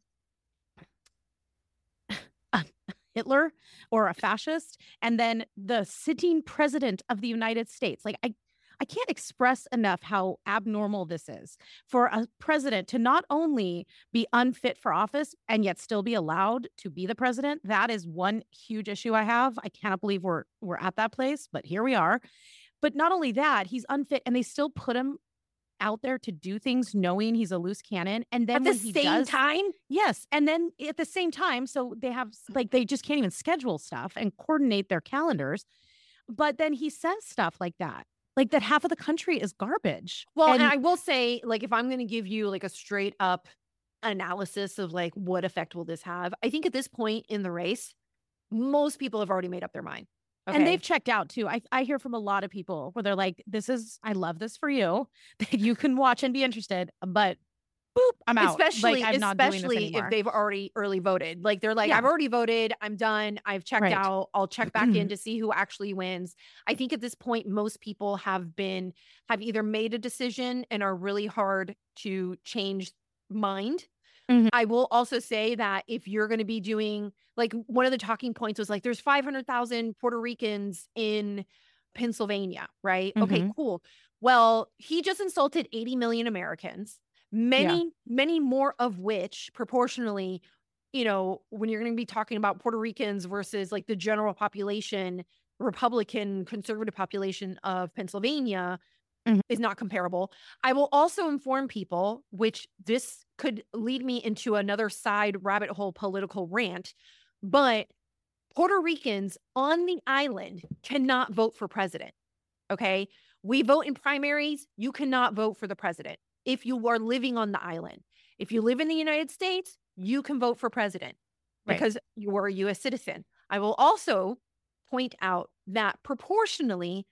a Hitler or a fascist, and then the sitting president of the United States. Like, I I can't express enough how abnormal this is for a president to not only be unfit for office and yet still be allowed to be the president. That is one huge issue I have. I cannot believe we're we're at that place, but here we are. But not only that, he's unfit and they still put him out there to do things knowing he's a loose cannon. And then At the when he same does, time? yes. And then at the same time, so they have like they just can't even schedule stuff and coordinate their calendars. But then he says stuff like that. Like that half of the country is garbage. Well, and, and I will say, like, if I'm going to give you like a straight up analysis of like what effect will this have, I think at this point in the race, most people have already made up their mind. Okay? And they've checked out too. I, I hear from a lot of people where they're like, this is, I love this for you, that you can watch and be interested, but boop, I'm out. Especially, like, I'm not doing this especially anymore. if they've already early voted. Like they're like, Yeah. I've already voted. I'm done. I've checked Right. out. I'll check back in to see who actually wins. I think at this point, most people have been, have either made a decision and are really hard to change mind. Mhm. I will also say that if you're going to be doing, like one of the talking points was like, there's five hundred thousand Puerto Ricans in Pennsylvania, right? Okay, Mhm. cool. Well, he just insulted eighty million Americans. Many, many more of which proportionally, you know, when you're going to be talking about Puerto Ricans versus like the general population, Republican conservative population of Pennsylvania Mhm. is not comparable. I will also inform people, which this could lead me into another side rabbit hole political rant, but Puerto Ricans on the island cannot vote for president. Okay. We vote in primaries. You cannot vote for the president if you are living on the island. If you live in the United States, you can vote for president Right. because you are a U S citizen. I will also point out that proportionally,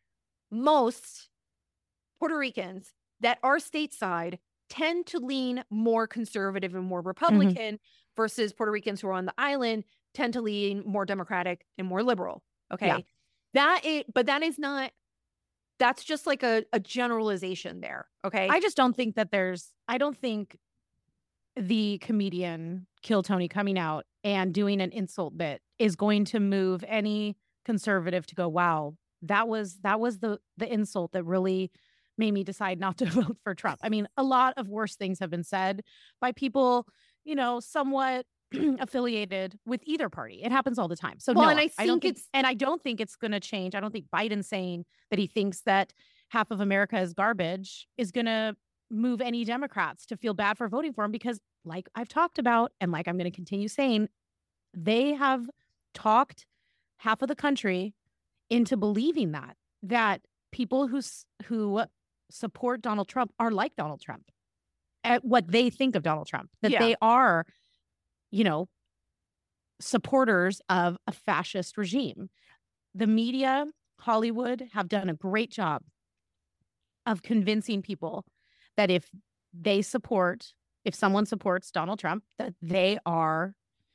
most Puerto Ricans that are stateside tend to lean more conservative and more Republican versus Puerto Ricans who are on the island tend to lean more Democratic and more liberal. Okay. Yeah. That is, but that is not, that's just like a, a generalization there. Okay. I just don't think that there's, I don't think the comedian Kill Tony coming out and doing an insult bit is going to move any conservative to go, wow, that was, that was the, the insult that really made me decide not to vote for Trump. I mean, a lot of worse things have been said by people, you know, somewhat affiliated with either party. It happens all the time. So Well, no, and I I don't think think, it's- and I don't think it's going to change. I don't think Biden saying that he thinks that half of America is garbage is going to move any Democrats to feel bad for voting for him, because like I've talked about, and like I'm going to continue saying, they have talked half of the country into believing that, that people who, s- who support Donald Trump are like Donald Trump at what they think of Donald Trump, that Yeah. they are, you know, supporters of a fascist regime. The media, Hollywood, have done a great job of convincing people that if they support, if someone supports Donald Trump, that they are,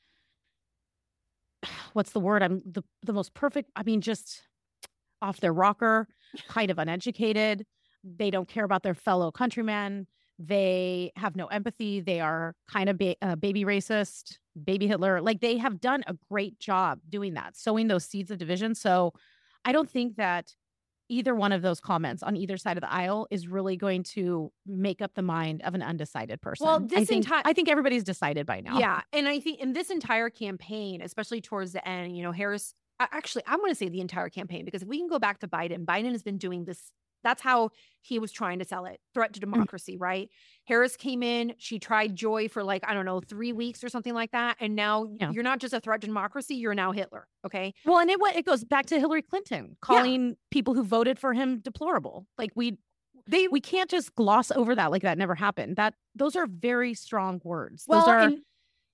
what's the word? I'm the, the most perfect, I mean, just off their rocker, kind of uneducated. They don't care about their fellow countrymen. They have no empathy. They are kind of ba- uh, baby racist, baby Hitler. Like, they have done a great job doing that, sowing those seeds of division. So I don't think that either one of those comments on either side of the aisle is really going to make up the mind of an undecided person. Well, this I think, entire- I think everybody's decided by now. Yeah. And I think in this entire campaign, especially towards the end, you know, Harris, actually, I'm going to say the entire campaign, because if we can go back to Biden, Biden has been doing this. That's how he was trying to sell it. Threat to democracy, mm-hmm. right? Harris came in, she tried joy for like, I don't know, three weeks or something like that. And now yeah. you're not just a threat to democracy, you're now Hitler. Okay. Well, and it, it goes back to Hillary Clinton calling yeah. people who voted for him deplorable. Like, we, they, we can't just gloss over that like that never happened. That those are very strong words. Well, those are, and,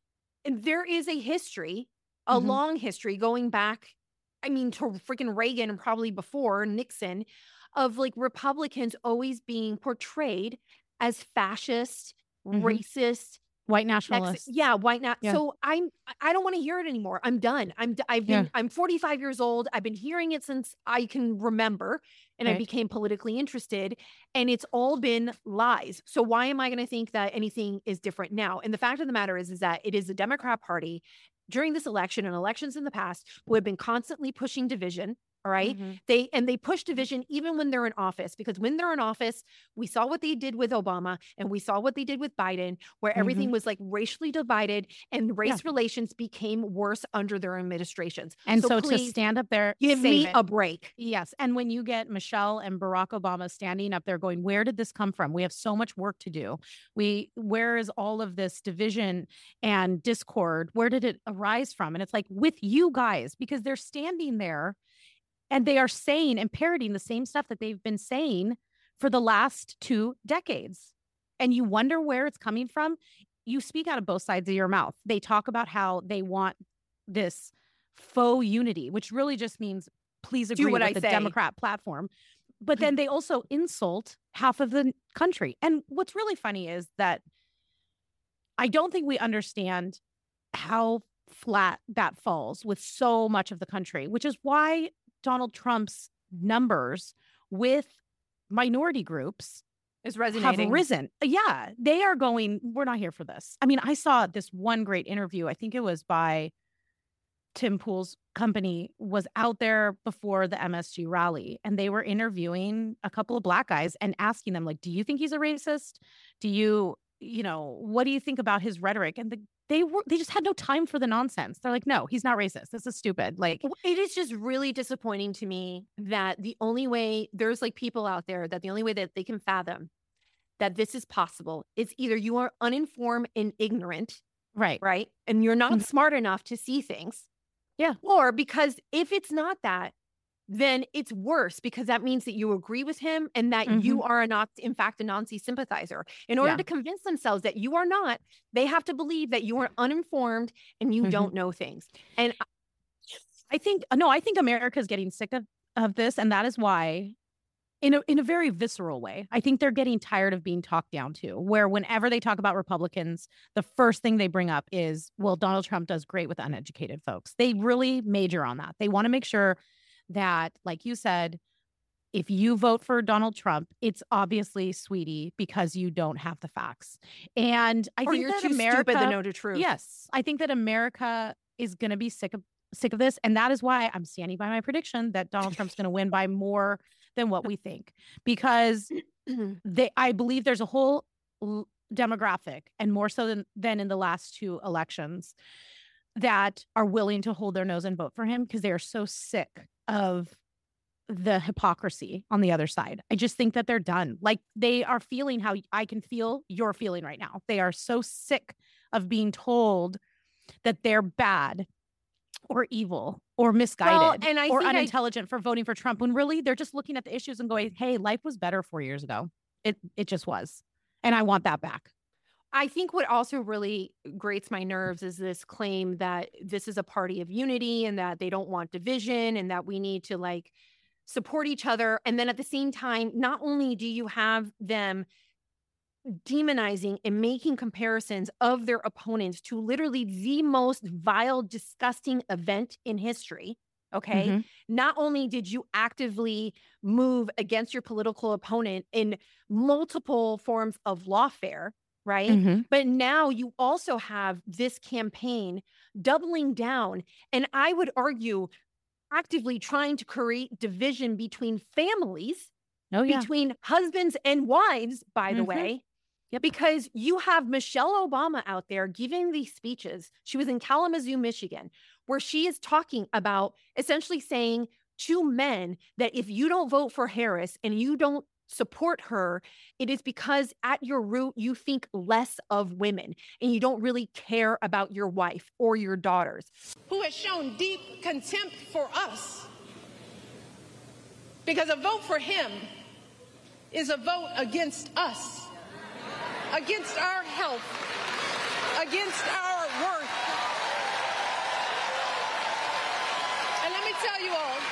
and there is a history, a mm-hmm. long history going back, I mean, to freaking Reagan and probably before Nixon, of like Republicans always being portrayed as fascist, mm-hmm. racist, white nationalists. Ex- yeah, white na- yeah. So I'm I don't want to hear it anymore. I'm done. I'm I've been yeah. I'm forty-five years old. I've been hearing it since I can remember, and right. I became politically interested, and it's all been lies. So why am I going to think that anything is different now? And the fact of the matter is is that it is the Democrat Party during this election and elections in the past who have been constantly pushing division. All right. Mm-hmm. They and they push division even when they're in office, because when they're in office, we saw what they did with Obama and we saw what they did with Biden, where everything mm-hmm. was like racially divided and race yeah. relations became worse under their administrations. And so, so to stand up there, give me it. a break. Yes. And when you get Michelle and Barack Obama standing up there going, where did this come from? We have so much work to do. We where is all of this division and discord? Where did it arise from? And it's like, with you guys, because they're standing there. And they are saying and parroting the same stuff that they've been saying for the last two decades. And you wonder where it's coming from. You speak out of both sides of your mouth. They talk about how they want this faux unity, which really just means please agree Do what with I the say. Democrat platform. But then they also insult half of the country. And what's really funny is that I don't think we understand how flat that falls with so much of the country, which is why Donald Trump's numbers with minority groups is resonating. Have risen. Yeah, they are going, we're not here for this. I mean, I saw this one great interview. I think it was by Tim Pool's company, was out there before the M S G rally, and they were interviewing a couple of Black guys and asking them, like, do you think he's a racist? Do you, you know, what do you think about his rhetoric? And the They were, they just had no time for the nonsense. They're like, no, he's not racist. This is stupid. Like, it is just really disappointing to me that the only way there's like people out there that the only way that they can fathom that this is possible is either you are uninformed and ignorant, right? Right. And you're not mm-hmm. smart enough to see things. Yeah. Or because if it's not that, then it's worse, because that means that you agree with him and that mm-hmm. you are not, in fact, a Nazi sympathizer. In order yeah. to convince themselves that you are not, they have to believe that you are uninformed and you mm-hmm. don't know things. And I think, no, I think America is getting sick of, of this. And that is why, in a, in a very visceral way, I think they're getting tired of being talked down to, where whenever they talk about Republicans, the first thing they bring up is, well, Donald Trump does great with uneducated folks. They really major on that. They want to make sure that, like you said, if you vote for Donald Trump, it's obviously, sweetie, because you don't have the facts. And I or think you're that too America, stupid to know the truth. Yes, I think that America is going to be sick of sick of this, and that is why I'm standing by my prediction that Donald Trump's going to win by more than what we think, because they, I believe there's a whole demographic, and more so than than in the last two elections, that are willing to hold their nose and vote for him because they are so sick of the hypocrisy on the other side. I just think that they're done. Like, they are feeling how I can feel you're feeling right now. They are so sick of being told that they're bad or evil or misguided well, and I or think unintelligent I... for voting for Trump, when really they're just looking at the issues and going, hey, life was better four years ago. It it just was. And I want that back. I think what also really grates my nerves is this claim that this is a party of unity and that they don't want division and that we need to like support each other. And then at the same time, not only do you have them demonizing and making comparisons of their opponents to literally the most vile, disgusting event in history. Okay. Mhm. Not only did you actively move against your political opponent in multiple forms of lawfare, right? Mhm. But now you also have this campaign doubling down. And I would argue actively trying to create division between families, Oh, yeah. between husbands and wives, by the Mhm. way. Because you have Michelle Obama out there giving these speeches. She was in Kalamazoo, Michigan, where she is talking about essentially saying to men that if you don't vote for Harris and you don't support her, it is because at your root, you think less of women and you don't really care about your wife or your daughters. Who has shown deep contempt for us. Because a vote for him is a vote against us. Against our health, against our worth. And let me tell you all,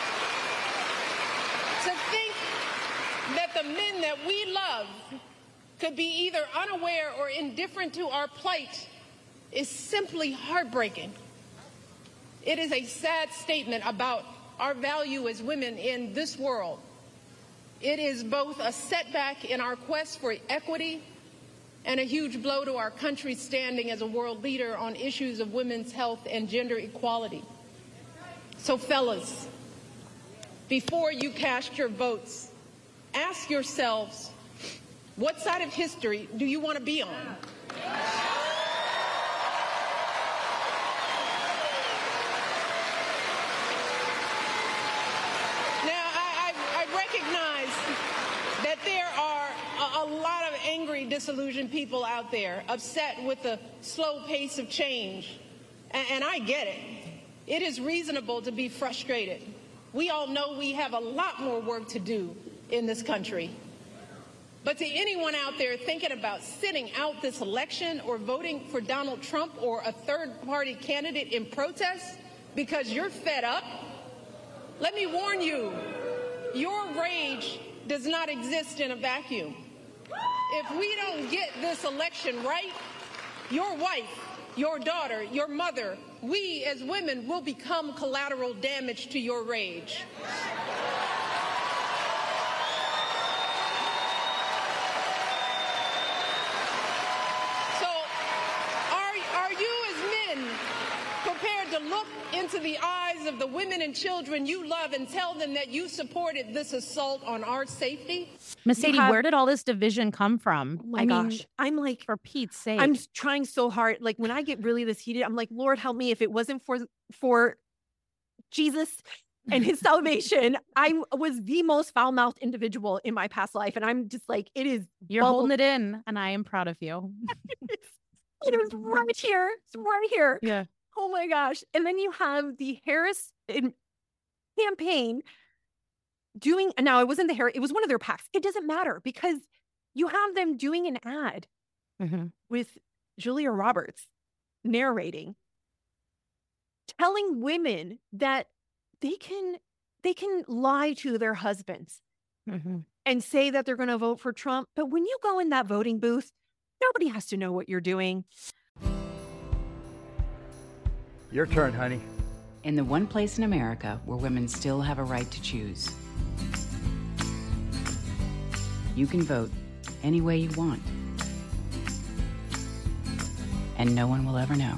to think that the men that we love could be either unaware or indifferent to our plight is simply heartbreaking. It is a sad statement about our value as women in this world. It is both a setback in our quest for equity and a huge blow to our country's standing as a world leader on issues of women's health and gender equality. So fellas, before you cast your votes, ask yourselves, what side of history do you want to be on? Now, I, I, I recognize that there are a, a lot of angry, disillusioned people out there, upset with the slow pace of change. And, and I get it. It is reasonable to be frustrated. We all know we have a lot more work to do in this country. But to anyone out there thinking about sitting out this election or voting for Donald Trump or a third-party candidate in protest because you're fed up, let me warn you, your rage does not exist in a vacuum. If we don't get this election right, your wife, your daughter, your mother, we as women will become collateral damage to your rage. So, are, are you as men prepared to look into the eyes of the women and children you love and tell them that you supported this assault on our safety? Mercedes, have- where did all this division come from? Oh my I gosh. mean, I'm like, for Pete's sake. I'm trying so hard. Like when I get really this heated, I'm like, Lord, help me. If it wasn't for, for Jesus and his salvation, I was the most foul-mouthed individual in my past life. And I'm just like, it is. You're bubble- holding it in, and I am proud of you. It is right here. It's right here. Yeah. Oh my gosh. And then you have the Harris in- campaign doing, now it wasn't the Harris, it was one of their PACs. It doesn't matter because you have them doing an ad Mm-hmm. with Julia Roberts narrating, telling women that they can, they can lie to their husbands Mm-hmm. and say that they're going to vote for Trump. But when you go in that voting booth, nobody has to know what you're doing. Your turn, honey. In the one place in America where women still have a right to choose, you can vote any way you want. And no one will ever know.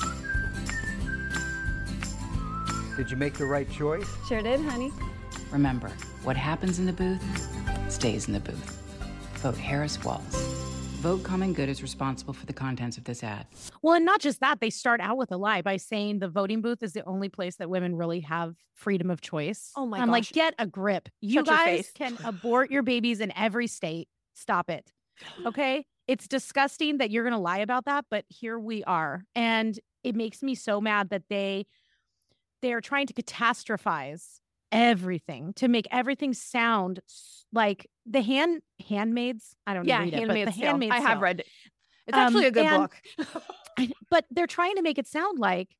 Did you make the right choice? Sure did, honey. Remember, what happens in the booth stays in the booth. Vote Harris Walls. Vote Common Good is responsible for the contents of this ad. Well, and not just that, they start out with a lie by saying the voting booth is the only place that women really have freedom of choice. Oh my I'm gosh. like, get a grip. You Shut your guys face. can abort your babies in every state. Stop it. Okay? It's disgusting that you're going to lie about that, but here we are. And it makes me so mad that they they are trying to catastrophize everything to make everything sound s- like the hand handmaids. I don't Yeah, read it, but Handmaid's the Tale. Handmaid's I have Tale. read it. It's actually Um, a good and- book. But they're trying to make it sound like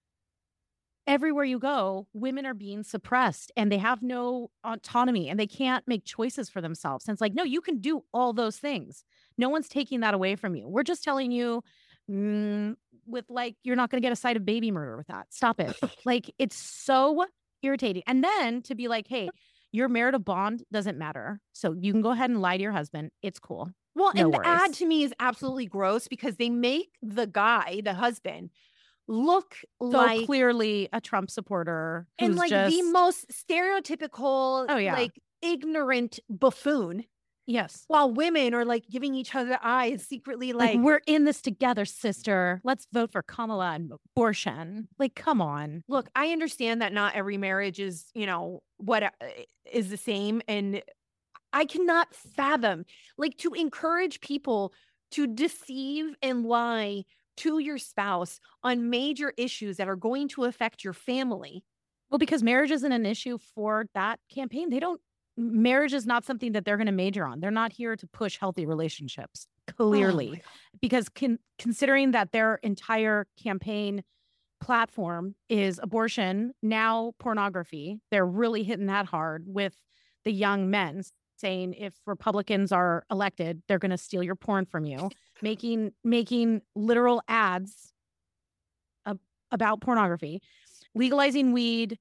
everywhere you go, women are being suppressed and they have no autonomy and they can't make choices for themselves. And it's like, no, you can do all those things. No one's taking that away from you. We're just telling you mm, with like, you're not going to get a side of baby murder with that. Stop it. Like, it's so irritating. And then to be like, hey, your marital bond doesn't matter. So you can go ahead and lie to your husband. It's cool. Well, No and the worries. ad to me is absolutely gross because they make the guy, the husband, look So like clearly a Trump supporter and who's like just, the most stereotypical, Oh, yeah. like ignorant buffoon. yes. While women are like giving each other eyes secretly, Like, like, we're in this together, sister. Let's vote for Kamala and abortion. Like, come on. look, I understand that not every marriage is, you know, what uh, is the same. And I cannot fathom like to encourage people to deceive and lie to your spouse on major issues that are going to affect your family. Well, because marriage isn't an issue for that campaign. They don't, marriage is not something that they're going to major on. They're not here to push healthy relationships, clearly. Oh my God. Because con- considering that their entire campaign platform is abortion, now pornography, they're really hitting that hard with the young men, saying if Republicans are elected, they're going to steal your porn from you, making making literal ads ab- about pornography, legalizing weed,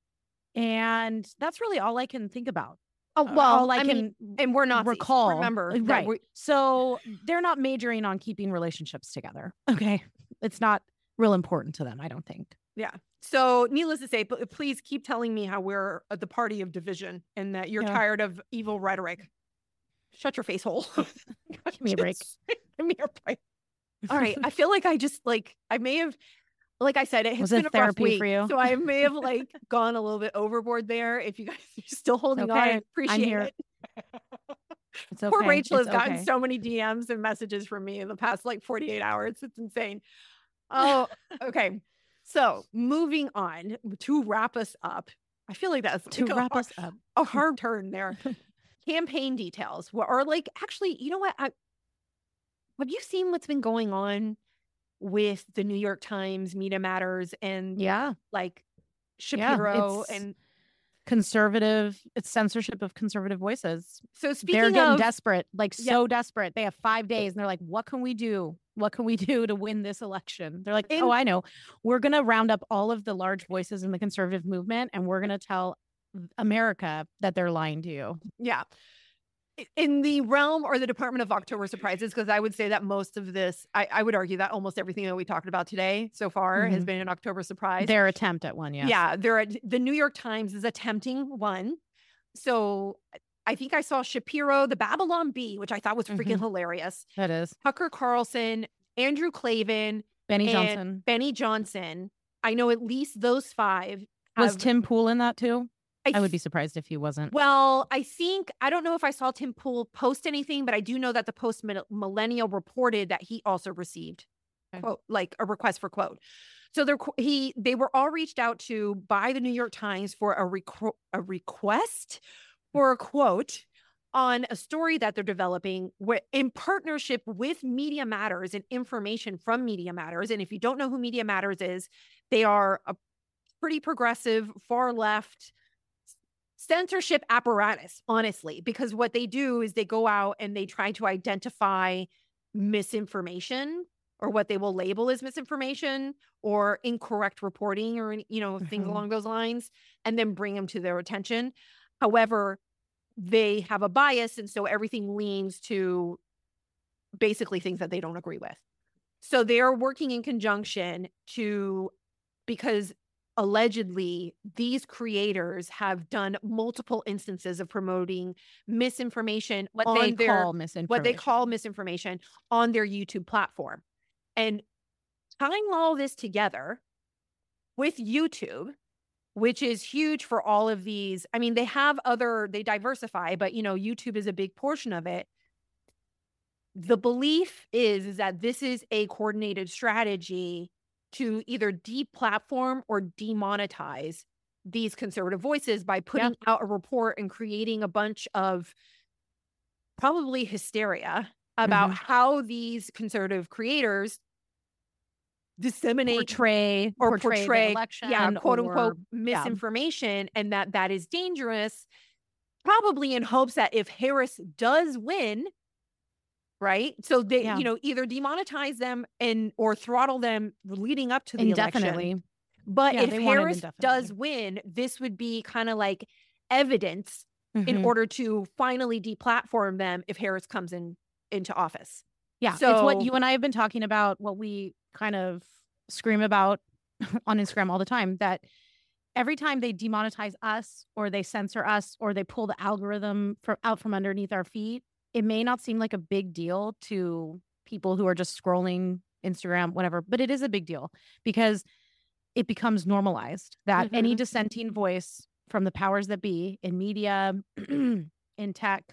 and that's really all I can think about. Oh, Uh, well, all I, I can mean, and we're not recall. remember, Uh, that right? we- So they're not majoring on keeping relationships together. Okay, it's not real important to them, I don't think. Yeah. So, needless to say, but please keep telling me how we're at the party of division and that you're Yeah. tired of evil rhetoric. Shut your face hole. Give me a break. Give me a break. All right. I feel like I just like I may have, like I said, it has Was been it a rough therapy week, for you? so I may have like gone a little bit overboard there. If you guys are still holding on, okay. I I'm appreciate here. it. It's Poor okay. Rachel has It's gotten okay. so many D Ms and messages from me in the past like forty-eight hours. It's insane. Oh, okay. So moving on to wrap us up. I feel like that's To like a wrap hard- us up. a hard turn there. Campaign details. What are like actually, you know what? I, have you seen what's been going on with the New York Times, Media Matters, and Yeah. like Yeah, Shapiro it's and conservative, it's censorship of conservative voices. so speaking They're getting of desperate, like Yeah. so desperate. They have five days and they're like, what can we do? What can we do to win this election? They're like, In- oh, I know. We're going to round up all of the large voices in the conservative movement and we're going to tell America that they're lying to you. yeah. I- In the realm or the Department of October surprises, because I would say that most of this, I, I would argue that almost everything that we talked about today so far has Mhm. been an October surprise. Their attempt at one, yes. Yeah, they're the New York Times is attempting one. So I think I saw Shapiro, the Babylon Bee, which I thought was freaking Mhm. hilarious. That is. Tucker Carlson, Andrew Clavin, Benny and Johnson. Benny Johnson. I know at least those five. Was have- Tim Pool in that too? I, I would be surprised if he wasn't. Well, I think I don't know if I saw Tim Pool post anything, but I do know that the Post Millennial reported that he also received Okay. quote like a request for quote. So they're qu- he they were all reached out to by the New York Times for a requ- a request for a quote on a story that they're developing wi- in partnership with Media Matters and information from Media Matters. And if you don't know who Media Matters is, they are a pretty progressive, far left censorship apparatus, honestly, because what they do is they go out and they try to identify misinformation or what they will label as misinformation or incorrect reporting or, you know, things Mhm. along those lines, and then bring them to their attention. However, they have a bias. And so everything leans to basically things that they don't agree with. So they are working in conjunction to, because allegedly these creators have done multiple instances of promoting misinformation, What on they their, call misinformation. what they call misinformation on their YouTube platform. And tying all this together with YouTube, which is huge for all of these. I mean, they have other, they diversify, but you know, YouTube is a big portion of it. The belief is, is that this is a coordinated strategy to either deplatform or demonetize these conservative voices by putting out a report and creating a bunch of probably hysteria about Mhm. how these conservative creators disseminate Portray or portray the portray, election yeah, quote unquote or- yeah. misinformation, and that that is dangerous, probably in hopes that if Harris does win, right? So they, Yeah. you know, either demonetize them and or throttle them leading up to the Indefinitely. election. But Yeah, if they want it Harris indefinitely. does win, this would be kind of like evidence in Mhm. order to finally deplatform them if Harris comes in into office. Yeah, it's So what you and I have been talking about, what we kind of scream about on Instagram all the time, that every time they demonetize us or they censor us or they pull the algorithm for, out from underneath our feet, it may not seem like a big deal to people who are just scrolling Instagram, whatever, but it is a big deal because it becomes normalized that any Mhm. dissenting voice from the powers that be in media, in tech,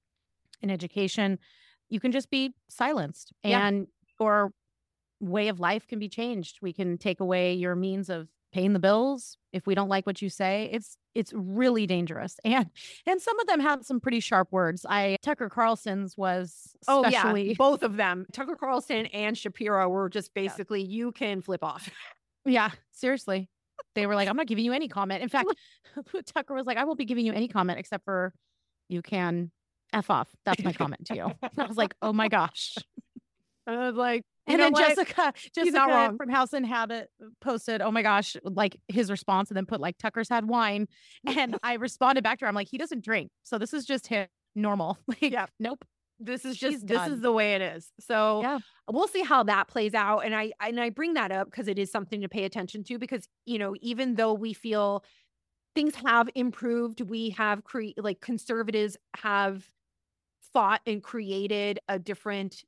in education, you can just be silenced Yeah. and your way of life can be changed. We can take away your means of paying the bills if we don't like what you say. It's it's really dangerous. And and some of them have some pretty sharp words. I Tucker Carlson's was oh especially yeah, both of them, Tucker Carlson and Shapiro, were just basically you can flip off. Yeah, seriously. They were like, I'm not giving you any comment. In fact, Tucker was like, I won't be giving you any comment except for you can F off. That's my comment to you. I was like, oh my gosh. I was like, you And know then what? Jessica, He's Jessica not wrong. from House and Habit posted, oh my gosh, like his response and then put like Tucker's had wine. And I responded back to her. I'm like, he doesn't drink. So this is just him normal. Like, Yeah. nope. This is She's just this done. is the way it is. So Yeah. we'll see how that plays out. And I and I bring that up because it is something to pay attention to, because you know, even though we feel things have improved, we have cre- like conservatives have fought and created a different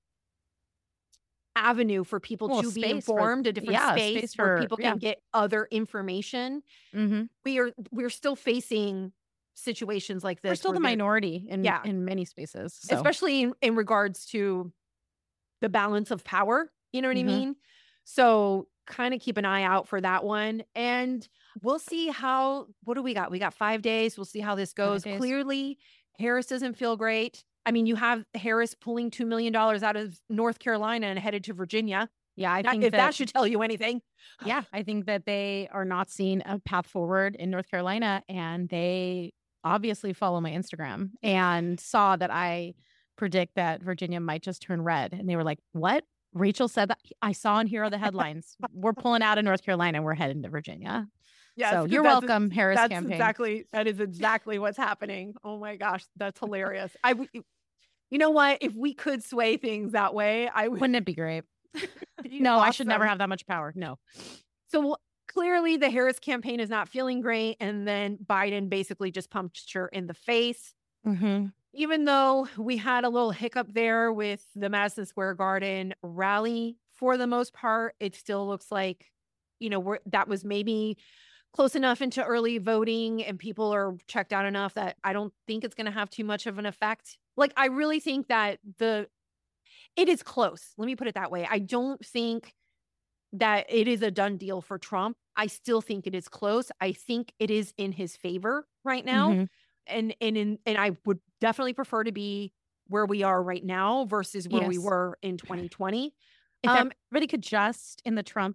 avenue for people Well, to be space for- informed, a different yeah, space, space where for- people yeah. can get other information. Mm-hmm. We are we're still facing situations like this. We're still where the there- minority in, Yeah. in many spaces. So. especially in, in regards to the balance of power. You know what Mhm. I mean? So kind of keep an eye out for that one. And we'll see how, what do we got? We got five days. We'll see how this goes. days. Clearly, Harris doesn't feel great. I mean, you have Harris pulling two million dollars out of North Carolina and headed to Virginia. Yeah, I That- think if that, that- should tell you anything. Yeah, I think that they are not seeing a path forward in North Carolina, and they obviously follow my Instagram and saw that I predict that Virginia might just turn red. And they were like, what? Rachel said that? I saw and here are the headlines. We're pulling out of North Carolina and we're heading to Virginia. Yes, So because you're that's- welcome, Harris That's campaign. exactly, that is exactly what's happening. Oh my gosh, that's hilarious. I, w- you know what? If we could sway things that way, I would. Wouldn't it be great? be No, I should never awesome. have that much power. No. So clearly, the Harris campaign is not feeling great, and then Biden basically just punched her in the face. Mm-hmm. Even though we had a little hiccup there with the Madison Square Garden rally, for the most part, it still looks like, you know, we're, that was maybe close enough into early voting and people are checked out enough that I don't think it's going to have too much of an effect. Like, I really think that the, it is close. Let me put it that way. I don't think that it is a done deal for Trump. I still think it is close. I think it is in his favor right now. Mhm. And, and, in, and I would definitely prefer to be where we are right now versus where we Yes. were in twenty twenty. If Um, everybody could just in the Trump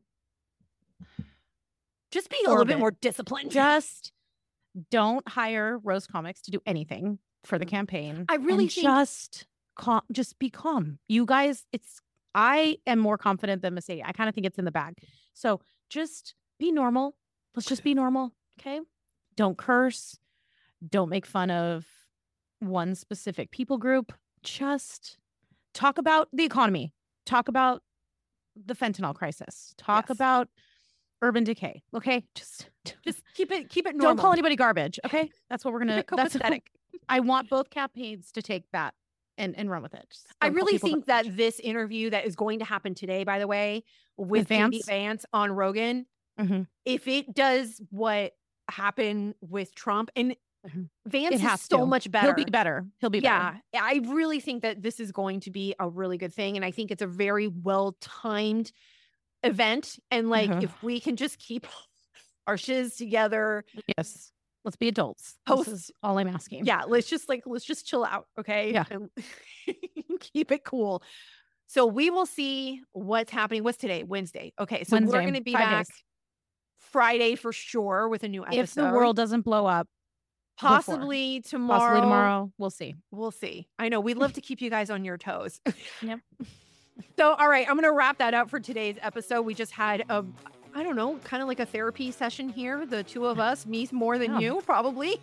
just be a little bit orbit, more disciplined. just don't hire Rose Comics to do anything for the campaign. I really and think- just calm, just be calm. You guys, it's I am more confident than Mercedes. I kind of think it's in the bag. So just be normal. Let's just be normal. Okay. Don't curse. Don't make fun of one specific people group. Just talk about the economy. Talk about the fentanyl crisis. Talk Yes. about urban decay. Okay. Just Just keep it keep it normal. don't call anybody garbage. Okay. That's what we're gonna Keep it that's copacetic. I want both campaigns to take that and, and run with it. Just I don't call really people think garbage. that this interview that is going to happen today, by the way, with J D Vance? Vance on Rogan, Mhm. if it does what happened with Trump, and Vance It is has so to. much better. He'll be better. He'll be yeah, better. I really think that this is going to be a really good thing. And I think it's a very well timed event. And like, Uh-huh. if we can just keep our shiz together, Yes. let's be adults. Host- This is all I'm asking. Yeah, let's just like let's just chill out, okay? Yeah. And keep it cool. So we will see what's happening. What's today? Wednesday. Okay, so Wednesday, we're going to be five back days. Friday for sure with a new episode. If the world doesn't blow up, possibly before. tomorrow. Possibly tomorrow. We'll see. We'll see. I know we'd love to keep you guys on your toes. Yep. So, all right, I'm going to wrap that up for today's episode. We just had a, I don't know, kind of like a therapy session here. The two of us, me more than Yeah. you, probably.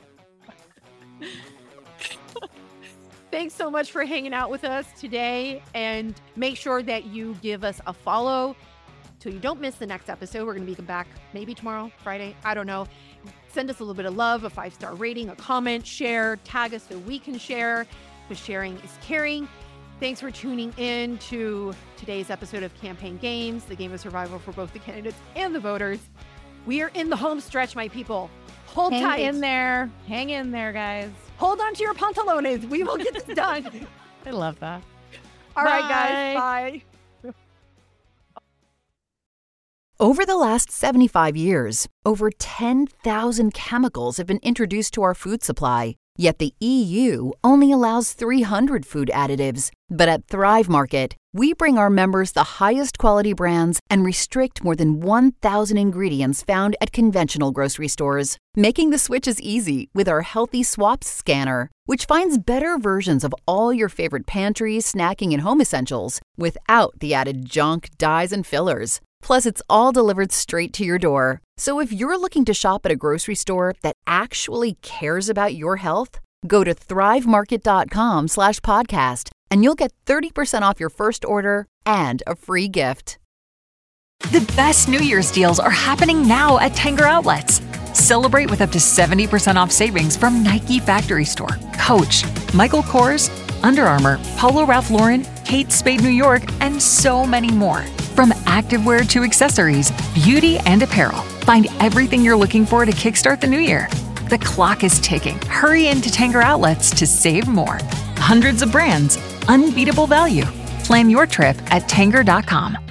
Thanks so much for hanging out with us today. And make sure that you give us a follow so you don't miss the next episode. We're going to be back maybe tomorrow, Friday. I don't know. Send us a little bit of love, a five-star rating, a comment, share, tag us so we can share, because sharing is caring. Thanks for tuning in to today's episode of Campaign Games, the game of survival for both the candidates and the voters. We are in the home stretch, my people. Hold Hang tight. in there. Hang in there, guys. Hold on to your pantalones. We will get this done. I love that. All right, guys. Bye. Over the last seventy-five years, over ten thousand chemicals have been introduced to our food supply. Yet the E U only allows three hundred food additives. But at Thrive Market, we bring our members the highest quality brands and restrict more than one thousand ingredients found at conventional grocery stores. Making the switch is easy with our Healthy Swaps scanner, which finds better versions of all your favorite pantry, snacking, and home essentials without the added junk, dyes, and fillers. Plus, it's all delivered straight to your door. So if you're looking to shop at a grocery store that actually cares about your health, go to thrivemarket.com slash podcast and you'll get thirty percent off your first order and a free gift. The best New Year's deals are happening now at Tanger Outlets. Celebrate with up to seventy percent off savings from Nike Factory Store, Coach, Michael Kors, Under Armour, Polo Ralph Lauren, Kate Spade New York, and so many more. From activewear to accessories, beauty and apparel, find everything you're looking for to kickstart the new year. The clock is ticking. Hurry into Tanger Outlets to save more. Hundreds of brands, unbeatable value. Plan your trip at tanger dot com.